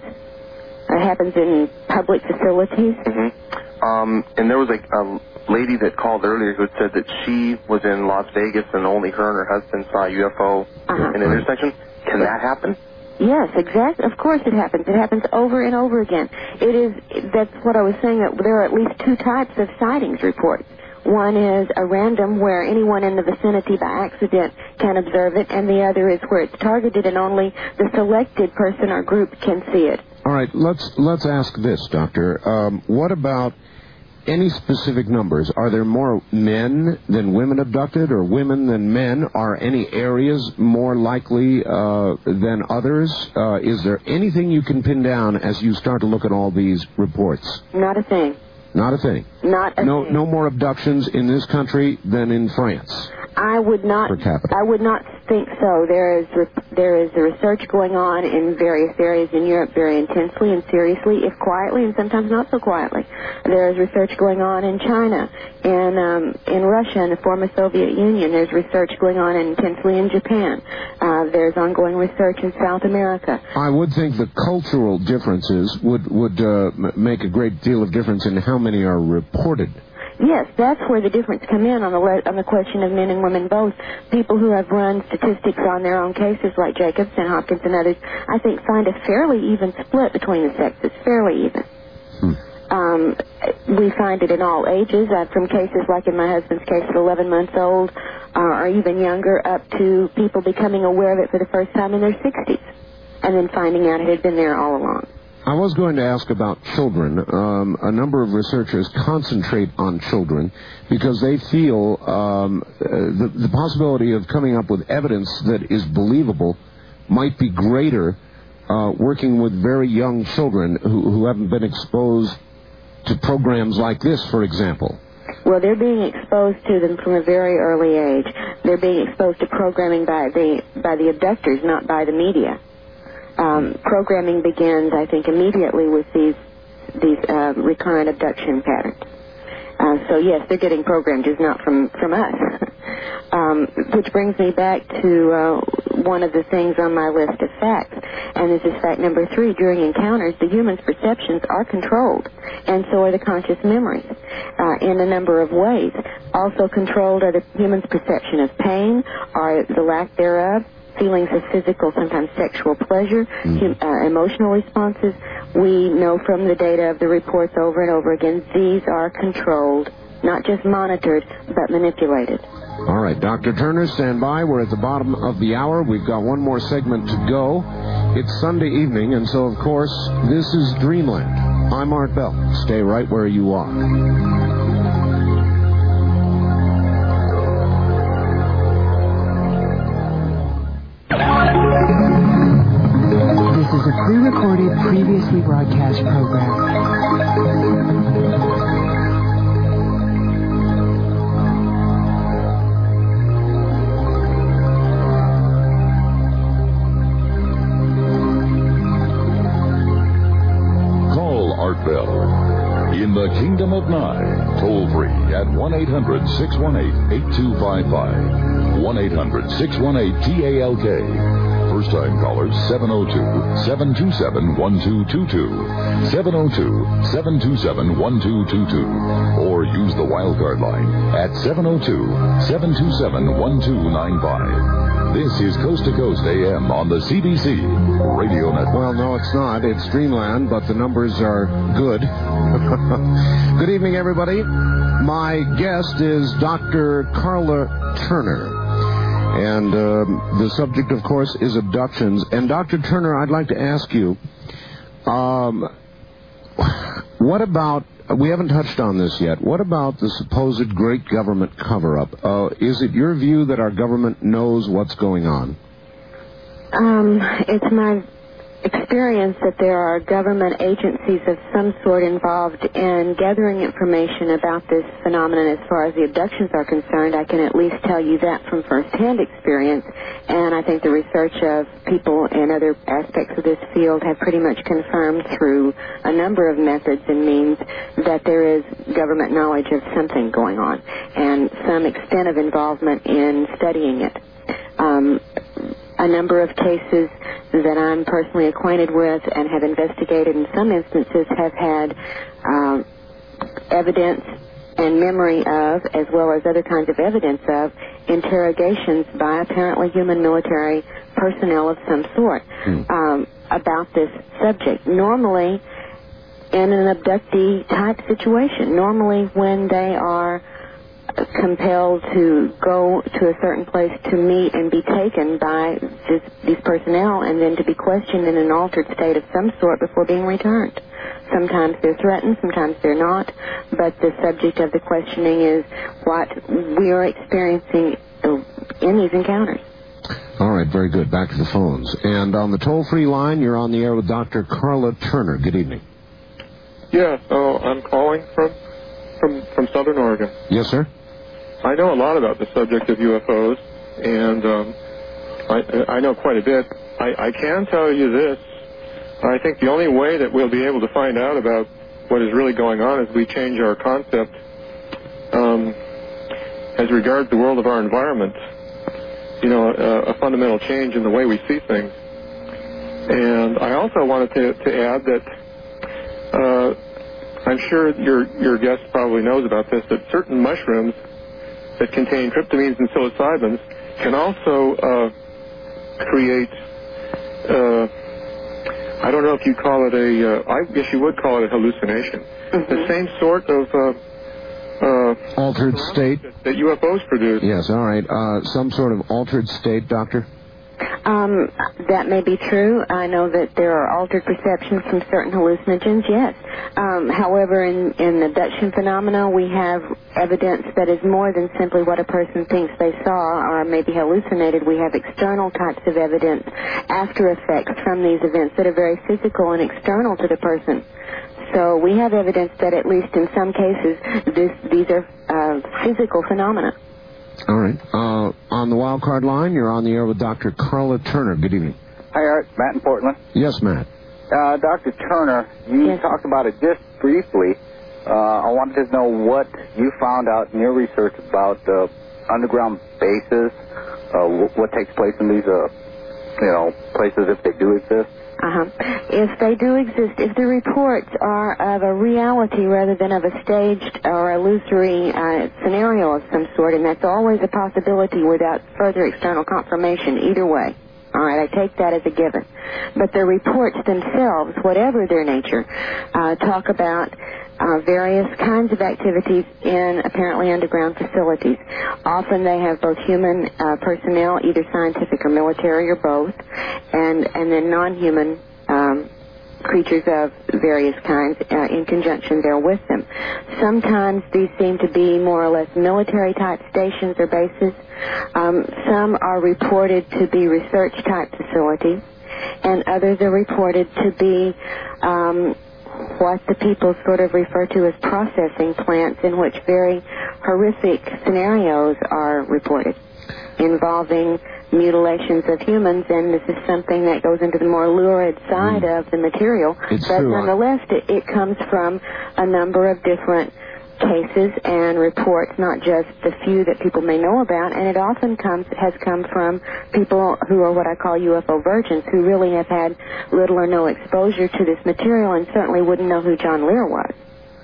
It happens in public facilities. Mm-hmm. Um, and there was a, a lady that called earlier who had said that she was in Las Vegas and only her and her husband saw a U F O uh-huh. in an intersection. Can that happen? Yes, exactly. Of course it happens. It happens over and over again. It is, that's what I was saying, that there are at least two types of sightings reports. One is a random where anyone in the vicinity by accident can observe it, and the other is where it's targeted and only the selected person or group can see it. All right, let's let's ask this, Doctor. Um, what about any specific numbers? Are there more men than women abducted or women than men? Are any areas more likely uh, than others? Uh, is there anything you can pin down as you start to look at all these reports? Not a thing. Not a thing. Not a no, thing. No more abductions in this country than in France. I would not. Per capita. I would not think so. There is re- there is a research going on in various areas in Europe very intensely and seriously, if quietly, and sometimes not so quietly. There is research going on in China, and um, in Russia, and the former Soviet Union. There's research going on intensely in Japan. Uh, there's ongoing research in South America. I would think the cultural differences would would uh, m- make a great deal of difference in how many are reported. Yes, that's where the difference come in on the le- on the question of men and women both. People who have run statistics on their own cases, like Jacobs and Hopkins and others, I think find a fairly even split between the sexes, fairly even. Hmm. Um, we find it in all ages, uh, from cases like in my husband's case at eleven months old, uh, or even younger, up to people becoming aware of it for the first time in their sixties, and then finding out it had been there all along. I was going to ask about children. Um, a number of researchers concentrate on children because they feel um, uh, the, the possibility of coming up with evidence that is believable might be greater uh, working with very young children who, who haven't been exposed to programs like this, for example. Well, they're being exposed to them from a very early age. They're being exposed to programming by the by the abductors, not by the media. Um, programming begins, I think, immediately with these these uh, recurrent abduction patterns. Uh, so yes, they're getting programmed, just not from from us. um, which brings me back to uh, one of the things on my list of facts. And this is fact number three. During encounters, the human's perceptions are controlled, and so are the conscious memories uh, in a number of ways. Also controlled are the human's perception of pain or the lack thereof, feelings of physical, sometimes sexual pleasure, hum, uh, emotional responses. We know from the data of the reports over and over again, these are controlled, not just monitored, but manipulated. All right, Doctor Turner, stand by. We're at the bottom of the hour. We've got one more segment to go. It's Sunday evening, and so, of course, this is Dreamland. I'm Art Bell. Stay right where you are. This is a pre-recorded, previously broadcast program. In the Kingdom of Nye, toll free at one eight hundred six one eight eight two five five. one eight hundred six one eight T A L K. First time callers seven oh two seven two seven one two two two. seven oh two seven two seven one two two two. Or use the wildcard line at seven oh two seven two seven one two nine five. This is Coast to Coast A M on the C B C Radio Network. Well, no, it's not. It's Dreamland, but the numbers are good. Good evening, everybody. My guest is Doctor Carla Turner. And um, the subject, of course, is abductions. And Doctor Turner, I'd like to ask you, um, what about, we haven't touched on this yet, what about the supposed great government cover-up? Uh, is it your view that our government knows what's going on? Um, it's my experience that there are government agencies of some sort involved in gathering information about this phenomenon as far as the abductions are concerned. I can at least tell you that from first-hand experience, and I think the research of people in other aspects of this field have pretty much confirmed through a number of methods and means that there is government knowledge of something going on and some extent of involvement in studying it. Um, a number of cases that I'm personally acquainted with and have investigated in some instances have had um, evidence and memory of, as well as other kinds of evidence of, interrogations by apparently human military personnel of some sort mm. um, about this subject. Normally, in an abductee type situation, normally when they are compelled to go to a certain place to meet and be taken by this, these personnel and then to be questioned in an altered state of some sort before being returned. Sometimes they're threatened, sometimes they're not, but the subject of the questioning is what we are experiencing in these encounters. All right, very good. Back to the phones. And on the toll-free line, you're on the air with Doctor Carla Turner. Good evening. Yeah, so I'm calling from, from, from Southern Oregon. Yes, sir. I know a lot about the subject of U F Os, and um, I, I know quite a bit. I, I can tell you this. I think the only way that we'll be able to find out about what is really going on is we change our concept um, as regards the world of our environment. You know, a, a fundamental change in the way we see things. And I also wanted to, to add that uh, I'm sure your, your guest probably knows about this, that certain mushrooms that contain tryptamines and psilocybins can also uh, create, uh, I don't know if you call it a, uh, I guess you would call it a hallucination. Mm-hmm. The same sort of uh, uh, altered state that, that U F Os produce. Yes, all right. Uh, some sort of altered state, Doctor? Um, that may be true. I know that there are altered perceptions from certain hallucinogens, yes. Um, however, in, in abduction phenomena, we have evidence that is more than simply what a person thinks they saw or maybe hallucinated. We have external types of evidence, after effects from these events that are very physical and external to the person. So we have evidence that at least in some cases, this, these are uh, physical phenomena. All right. Uh, on the wild card line, you're on the air with Doctor Carla Turner. Good evening. Hi, Art. Matt in Portland. Yes, Matt. Uh, Doctor Turner, you yes. talked about it just briefly. Uh, I wanted to know what you found out in your research about uh, underground bases, uh, w- what takes place in these uh, you know, places if they do exist? Uh-huh. If they do exist, if the reports are of a reality rather than of a staged or illusory uh, scenario of some sort, and that's always a possibility without further external confirmation, either way. All right, I take that as a given. But the reports themselves, whatever their nature, uh, talk about uh, various kinds of activities in apparently underground facilities. Often they have both human uh, personnel, either scientific or military or both, and, and then non-human um, creatures of various kinds uh, in conjunction there with them. Sometimes these seem to be more or less military-type stations or bases. Um, some are reported to be research-type facilities, and others are reported to be um, what the people sort of refer to as processing plants, in which very horrific scenarios are reported involving mutilations of humans, and this is something that goes into the more lurid side mm. of the material. It's but true. nonetheless, it, it comes from a number of different cases and reports, not just the few that people may know about, and it often comes has come from people who are what I call U F O virgins, who really have had little or no exposure to this material and certainly wouldn't know who John Lear was.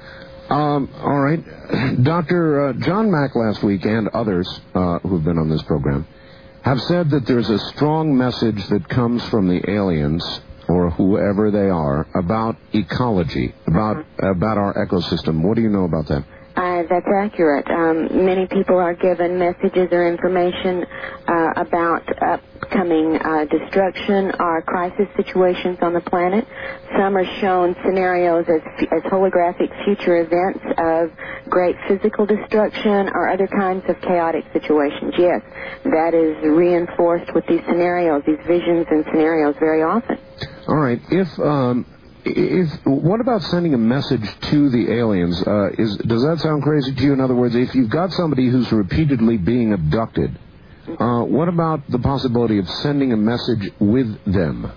Um, all right. Doctor Uh, John Mack last week and others uh, who've been on this program have said that there's a strong message that comes from the aliens, or whoever they are, about ecology, about about our ecosystem. What do you know about that? Uh, that's accurate. Um, many people are given messages or information uh, about upcoming uh, destruction or crisis situations on the planet. Some are shown scenarios as, as holographic future events of great physical destruction or other kinds of chaotic situations. Yes, that is reinforced with these scenarios, these visions and scenarios very often. All right. If um, if what about sending a message to the aliens? Uh, is does that sound crazy to you? In other words, if you've got somebody who's repeatedly being abducted, uh, what about the possibility of sending a message with them?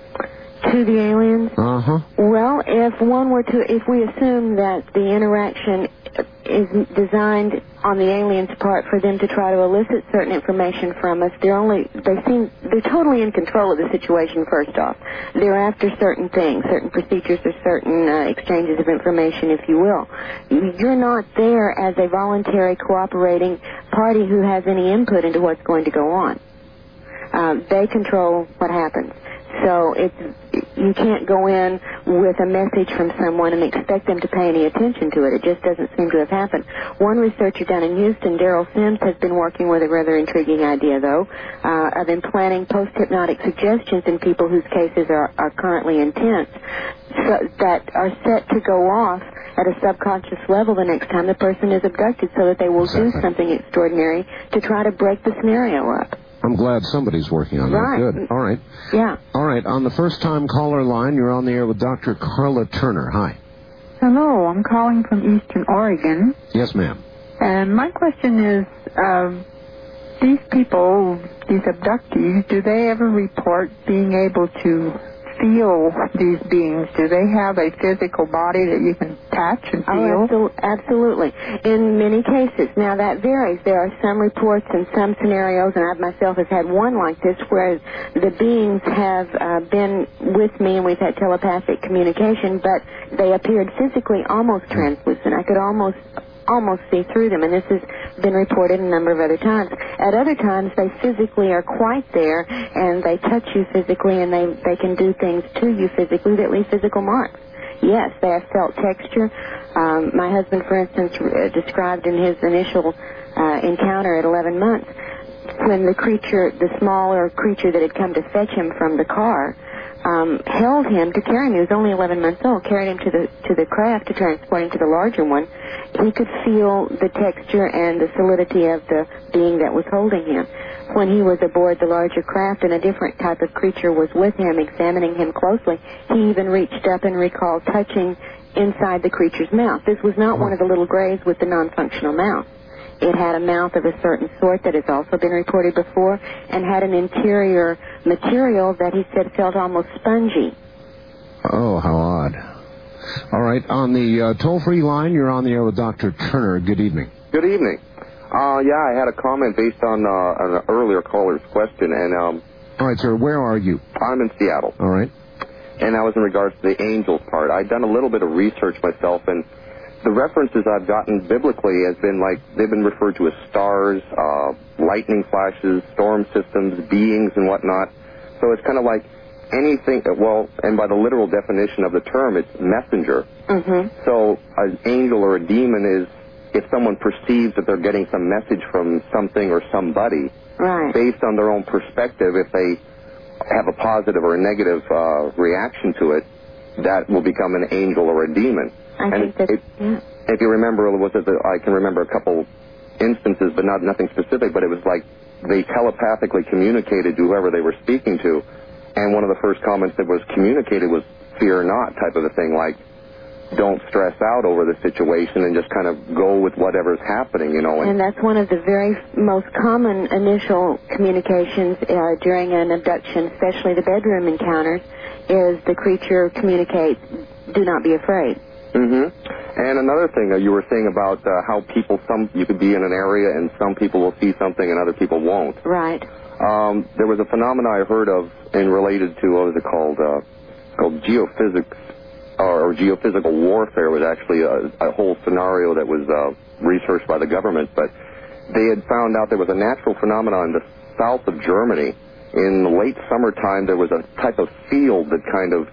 To the aliens? Uh-huh. Well, if one were to, if we assume that the interaction is designed on the aliens' part for them to try to elicit certain information from us, they're only, they seem, they're totally in control of the situation, first off. They're after certain things, certain procedures or certain uh, exchanges of information, if you will. You're not there as a voluntary cooperating party who has any input into what's going to go on. Uh, they control what happens. So it's, you can't go in with a message from someone and expect them to pay any attention to it. It just doesn't seem to have happened. One researcher down in Houston, Daryl Sims, has been working with a rather intriguing idea, though, uh, of implanting post-hypnotic suggestions in people whose cases are, are currently intense, so that are set to go off at a subconscious level the next time the person is abducted, so that they will exactly. do something extraordinary to try to break the scenario up. I'm glad somebody's working on right. that. Good. All right. Yeah. All right. On the first-time caller line, you're on the air with Doctor Carla Turner. Hi. Hello. I'm calling from Eastern Oregon. Yes, ma'am. And my question is, um, these people, these abductees, do they ever report being able to feel these beings? Do they have a physical body that you can touch and feel? Oh, absolutely. In many cases. Now, that varies. There are some reports and some scenarios, and I myself have had one like this, where the beings have uh, been with me and we've had telepathic communication, but they appeared physically almost translucent. I could almost almost see through them, and this has been reported a number of other times. At other times, they physically are quite there, and they touch you physically, and they, they can do things to you physically that leave physical marks. Yes, they have felt texture. Um, my husband, for instance, uh, described in his initial uh, encounter at eleven months, when the creature, the smaller creature that had come to fetch him from the car, Um, held him to carry him. He was only eleven months old. Carried him to the to the craft to transport him to the larger one. He could feel the texture and the solidity of the being that was holding him. When he was aboard the larger craft and a different type of creature was with him, examining him closely, he even reached up and recalled touching inside the creature's mouth. This was not one of the little grays with the non-functional mouth. It had a mouth of a certain sort that has also been reported before, and had an interior material that he said felt almost spongy. Oh, how odd. All right, on the uh, toll-free line, you're on the air with Doctor Turner. Good evening. Good evening. Uh, yeah, I had a comment based on uh, an earlier caller's question, and um, All right, sir. Where are you? I'm in Seattle. All right. And that was in regards to the angels part. I'd done a little bit of research myself, and the references I've gotten biblically has been like, they've been referred to as stars, uh, lightning flashes, storm systems, beings and whatnot. So it's kind of like anything, well, and by the literal definition of the term, it's messenger. Mm-hmm. So an angel or a demon is if someone perceives that they're getting some message from something or somebody, right, based on their own perspective, if they have a positive or a negative uh, reaction to it, that will become an angel or a demon. I and think that, it, yeah. If you remember, was it the, I can remember a couple instances, but not nothing specific, but it was like they telepathically communicated to whoever they were speaking to, and one of the first comments that was communicated was fear not type of a thing, like don't stress out over the situation and just kind of go with whatever's happening, you know. And, and that's one of the very most common initial communications uh, during an abduction, especially the bedroom encounters, is the creature communicates, do not be afraid. Mm-hmm. And another thing that you were saying about uh, how people, some you could be in an area and some people will see something and other people won't. Right. Um, there was a phenomenon I heard of and related to, what was it called, uh, called geophysics, or geophysical warfare. Was actually a, a whole scenario that was uh, researched by the government, but they had found out there was a natural phenomenon in the south of Germany. In the late summertime, there was a type of field that kind of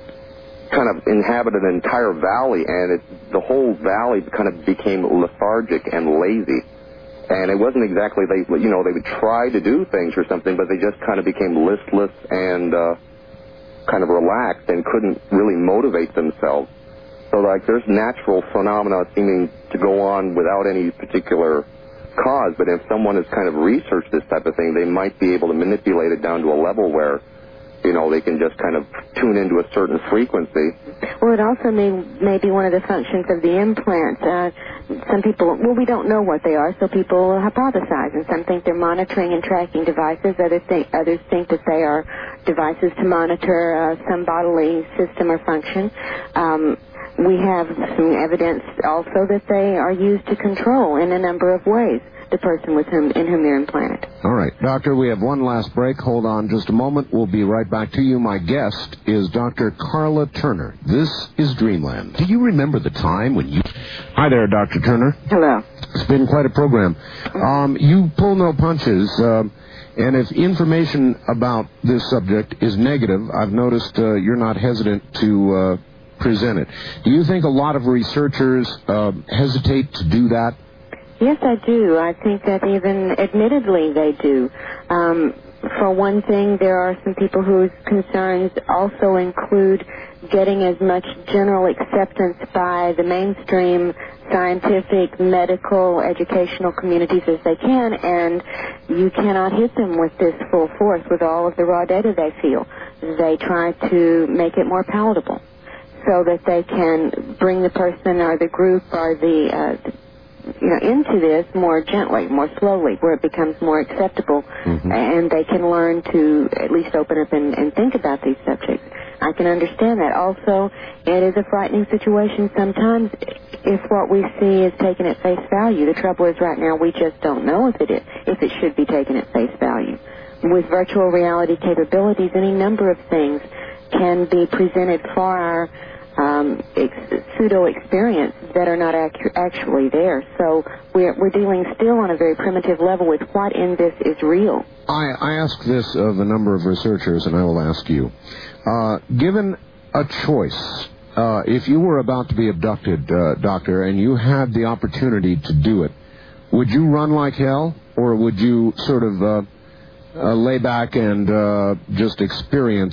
kind of inhabited an entire valley, and it, the whole valley kind of became lethargic and lazy. And it wasn't exactly, they, you know, they would try to do things or something, but they just kind of became listless and uh, kind of relaxed and couldn't really motivate themselves. So, like, there's natural phenomena seeming to go on without any particular cause, but if someone has kind of researched this type of thing, they might be able to manipulate it down to a level where, you know, they can just kind of tune into a certain frequency. Well, it also may, may be one of the functions of the implant. Uh, some people, well, we don't know what they are, so people hypothesize, and some think they're monitoring and tracking devices. Others think, others think that they are devices to monitor uh, some bodily system or function. Um, we have some evidence also that they are used to control in a number of ways the person with whom, in whom they're implanted. All right. Doctor, we have one last break. Hold on just a moment. We'll be right back to you. My guest is Doctor Carla Turner. This is Dreamland. Do you remember the time when you... Hi there, Doctor Turner. Hello. It's been quite a program. Um, you pull no punches, uh, and if information about this subject is negative, I've noticed uh, you're not hesitant to uh, present it. Do you think a lot of researchers uh, hesitate to do that? Yes, I do. I think that even admittedly they do. Um, for one thing, there are some people whose concerns also include getting as much general acceptance by the mainstream scientific, medical, educational communities as they can, and you cannot hit them with this full force with all of the raw data they feel. They try to make it more palatable so that they can bring the person or the group or the uh, you know, into this more gently, more slowly, where it becomes more acceptable, mm-hmm. and they can learn to at least open up and, and think about these subjects. I can understand that. Also, it is a frightening situation sometimes if what we see is taken at face value. The trouble is right now we just don't know if it is, if it should be taken at face value. With virtual reality capabilities, any number of things can be presented for our Um, ex- pseudo-experience that are not ac- actually there. So we're, we're dealing still on a very primitive level with what in this is real. I, I ask this of a number of researchers, and I will ask you. Uh, given a choice, uh, if you were about to be abducted, uh, Doctor, and you had the opportunity to do it, would you run like hell, or would you sort of uh, uh, lay back and uh, just experience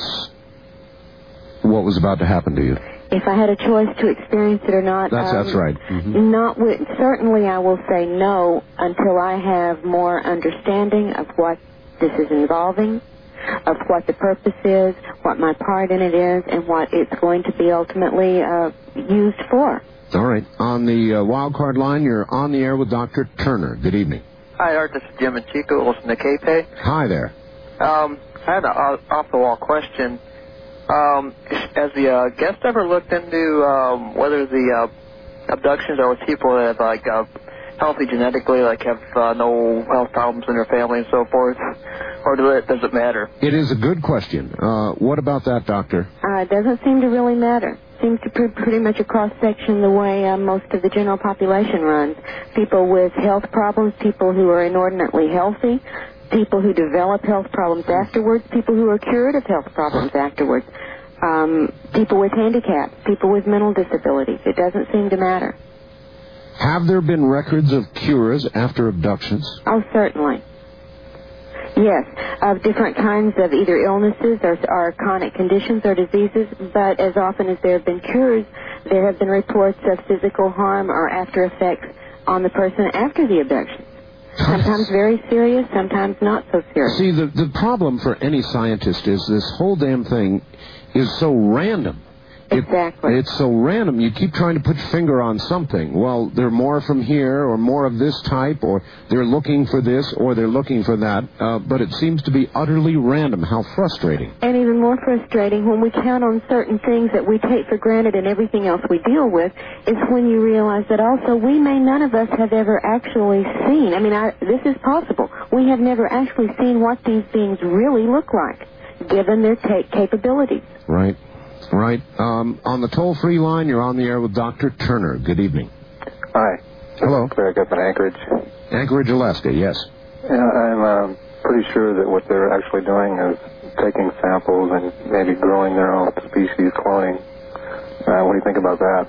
what was about to happen to you? If I had a choice to experience it or not, that's, um, that's right. Mm-hmm. Not with, certainly I will say no until I have more understanding of what this is involving, of what the purpose is, what my part in it is, and what it's going to be ultimately uh, used for. All right. On the uh, wild card line, you're on the air with Doctor Turner. Good evening. Hi, Art. This is Jim and Chico. Listen to K-Pay. Hi there. Um, I had an off-the-wall question. Um, has the uh, guest ever looked into um, whether the uh, abductions are with people that have, like, uh, healthy genetically, like have uh, no health problems in their family and so forth, or does it, does it matter? It is a good question. Uh, what about that, Doctor? Uh, it doesn't seem to really matter. Seems to be pretty much a cross-section the way uh, most of the general population runs. People with health problems, people who are inordinately healthy, people who develop health problems afterwards, people who are cured of health problems afterwards, um, people with handicaps, people with mental disabilities. It doesn't seem to matter. Have there been records of cures after abductions? Oh, certainly. Yes, of different kinds of either illnesses or, or chronic conditions or diseases, but as often as there have been cures, there have been reports of physical harm or after effects on the person after the abduction. Sometimes very serious, sometimes not so serious. See, the, the problem for any scientist is this whole damn thing is so random. Exactly. It, it's so random. You keep trying to put your finger on something. Well, they're more from here, or more of this type, or they're looking for this, or they're looking for that. Uh, but it seems to be utterly random. How frustrating. And even more frustrating when we count on certain things that we take for granted and everything else we deal with is when you realize that also we may none of us have ever actually seen. I mean, I, this is possible. We have never actually seen what these beings really look like, given their ta- capabilities. Right. Right. Um, on the toll-free line, you're on the air with Doctor Turner. Good evening. Hi. Hello. Greg up in Anchorage. Anchorage, Alaska, yes. Yeah, I'm uh, pretty sure that what they're actually doing is taking samples and maybe growing their own species, cloning. Uh, what do you think about that?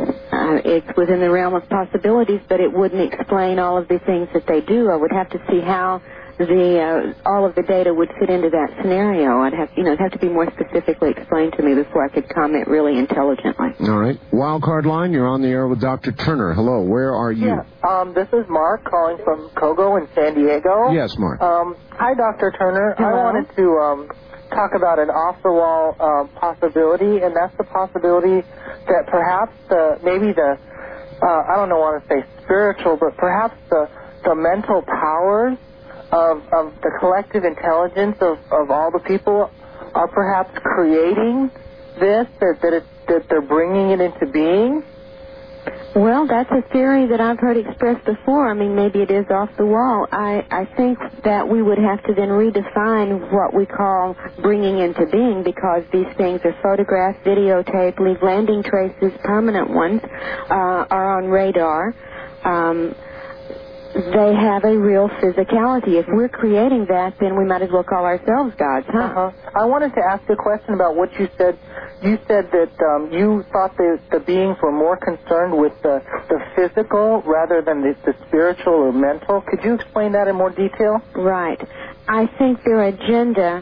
Uh, it's within the realm of possibilities, but it wouldn't explain all of the things that they do. I would have to see how the uh, all of the data would fit into that scenario. I'd have, you know, it'd have to be more specifically explained to me before I could comment really intelligently. All right. Wildcard line, you're on the air with Doctor Turner. Hello, where are you? Yeah, um, this is Mark calling from Kogo in San Diego. Yes, Mark. Um, hi, Doctor Turner. Hello. I wanted to um, talk about an off-the-wall um, possibility, and that's the possibility that perhaps the, maybe the, uh, I don't know want to say spiritual, but perhaps the, the mental powers Of, of the collective intelligence of, of all the people are perhaps creating this, that, that, it, that they're bringing it into being? Well, that's a theory that I've heard expressed before. I mean, maybe it is off the wall. I, I think that we would have to then redefine what we call bringing into being, because these things are photographed, videotaped, leave landing traces, permanent ones, uh, are on radar. Um, They have a real physicality. If we're creating that, then we might as well call ourselves gods, huh? Uh-huh. I wanted to ask a question about what you said. You said that um, you thought the, the beings were more concerned with the, the physical rather than the, the spiritual or mental. Could you explain that in more detail? Right. I think their agenda,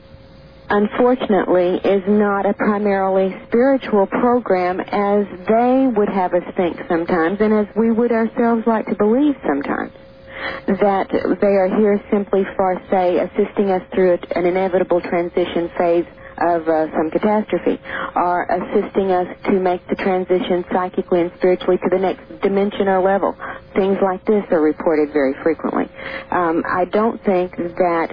unfortunately, is not a primarily spiritual program as they would have us think sometimes, and as we would ourselves like to believe sometimes, that they are here simply for, say, assisting us through an inevitable transition phase of uh, some catastrophe, or assisting us to make the transition psychically and spiritually to the next dimension or level. Things like this are reported very frequently. Um, I don't think that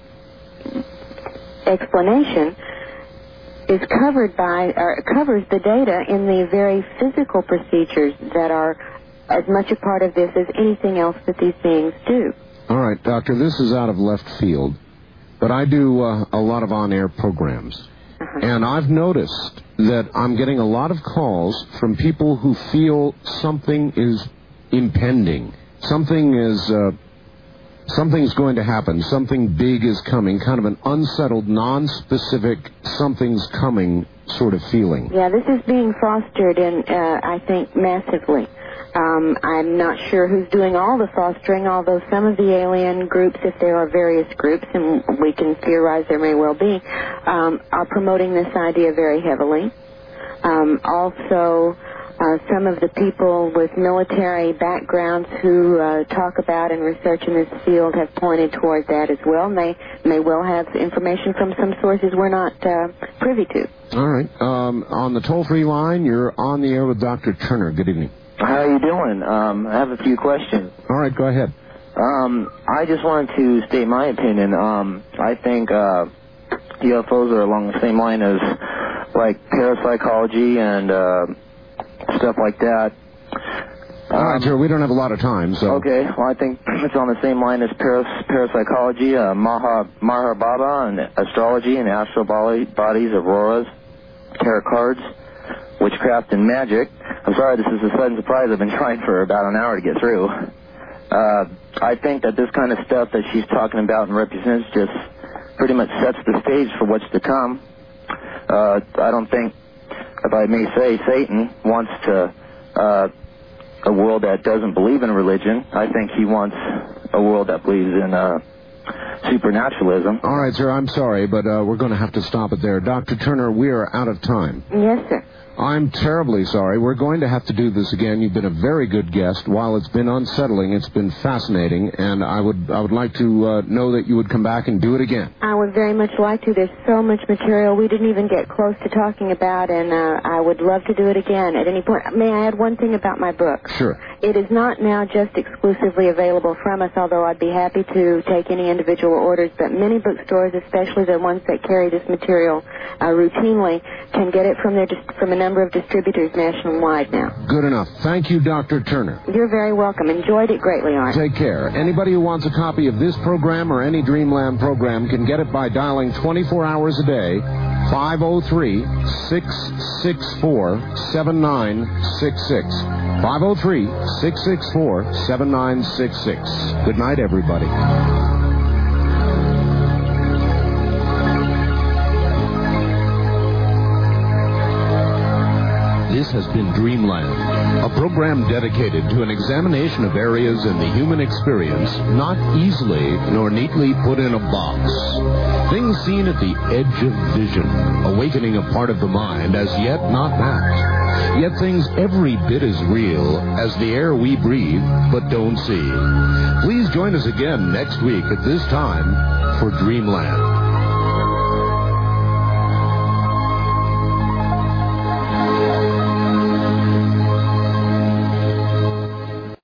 explanation is covered by, or covers the data in the very physical procedures that are as much a part of this as anything else that these beings do. All right, Doctor, this is out of left field, but I do uh, a lot of on-air programs, uh-huh. and I've noticed that I'm getting a lot of calls from people who feel something is impending, something is... Uh, Something's going to happen. Something big is coming. Kind of an unsettled, non-specific, something's coming sort of feeling. Yeah, this is being fostered, in, uh, I think, massively. Um, I'm not sure who's doing all the fostering, although some of the alien groups, if there are various groups, and we can theorize there may well be, um, are promoting this idea very heavily. Um, also... Uh, some of the people with military backgrounds who uh, talk about and research in this field have pointed toward that as well, and they may well have information from some sources we're not uh, privy to. All right. Um, on the toll-free line, you're on the air with Doctor Turner. Good evening. How are you doing? Um, I have a few questions. All right, go ahead. Um, I just wanted to state my opinion. Um, I think uh, U F Os are along the same line as, like, parapsychology and... Uh, stuff like that. All right, sir, we don't have a lot of time, so... Okay, well, I think it's on the same line as paras- parapsychology, uh, Maha, Maharbaba, and astrology, and astral body, bodies, auroras, tarot cards, witchcraft, and magic. I'm sorry, this is a sudden surprise. I've been trying for about an hour to get through. Uh, I think that this kind of stuff that she's talking about and represents just pretty much sets the stage for what's to come. Uh, I don't think, if I may say, Satan wants to... Uh, a world that doesn't believe in religion. I think he wants a world that believes in uh, supernaturalism. All right, sir, I'm sorry, but uh, we're going to have to stop it there. Doctor Turner, we are out of time. Yes, sir. I'm terribly sorry. We're going to have to do this again. You've been a very good guest. While it's been unsettling, it's been fascinating, and I would I would like to uh, know that you would come back and do it again. I would very much like to. There's so much material we didn't even get close to talking about, and uh, I would love to do it again at any point. May I add one thing about my book? Sure. It is not now just exclusively available from us, although I'd be happy to take any individual orders, but many bookstores, especially the ones that carry this material uh, routinely, can get it from their dis- from a number of distributors nationwide now. Good enough. Thank you, Doctor Turner. You're very welcome. Enjoyed it greatly, Art. Take care. Anybody who wants a copy of this program or any Dreamland program can get it by dialing twenty-four hours a day, five oh three, six six four, seven nine six six. five oh three, six six four, seven nine six six. Good night, everybody. This has been Dreamland, a program dedicated to an examination of areas in the human experience not easily nor neatly put in a box. Things seen at the edge of vision, awakening a part of the mind as yet not mapped. Yet things every bit as real as the air we breathe but don't see. Please join us again next week at this time for Dreamland.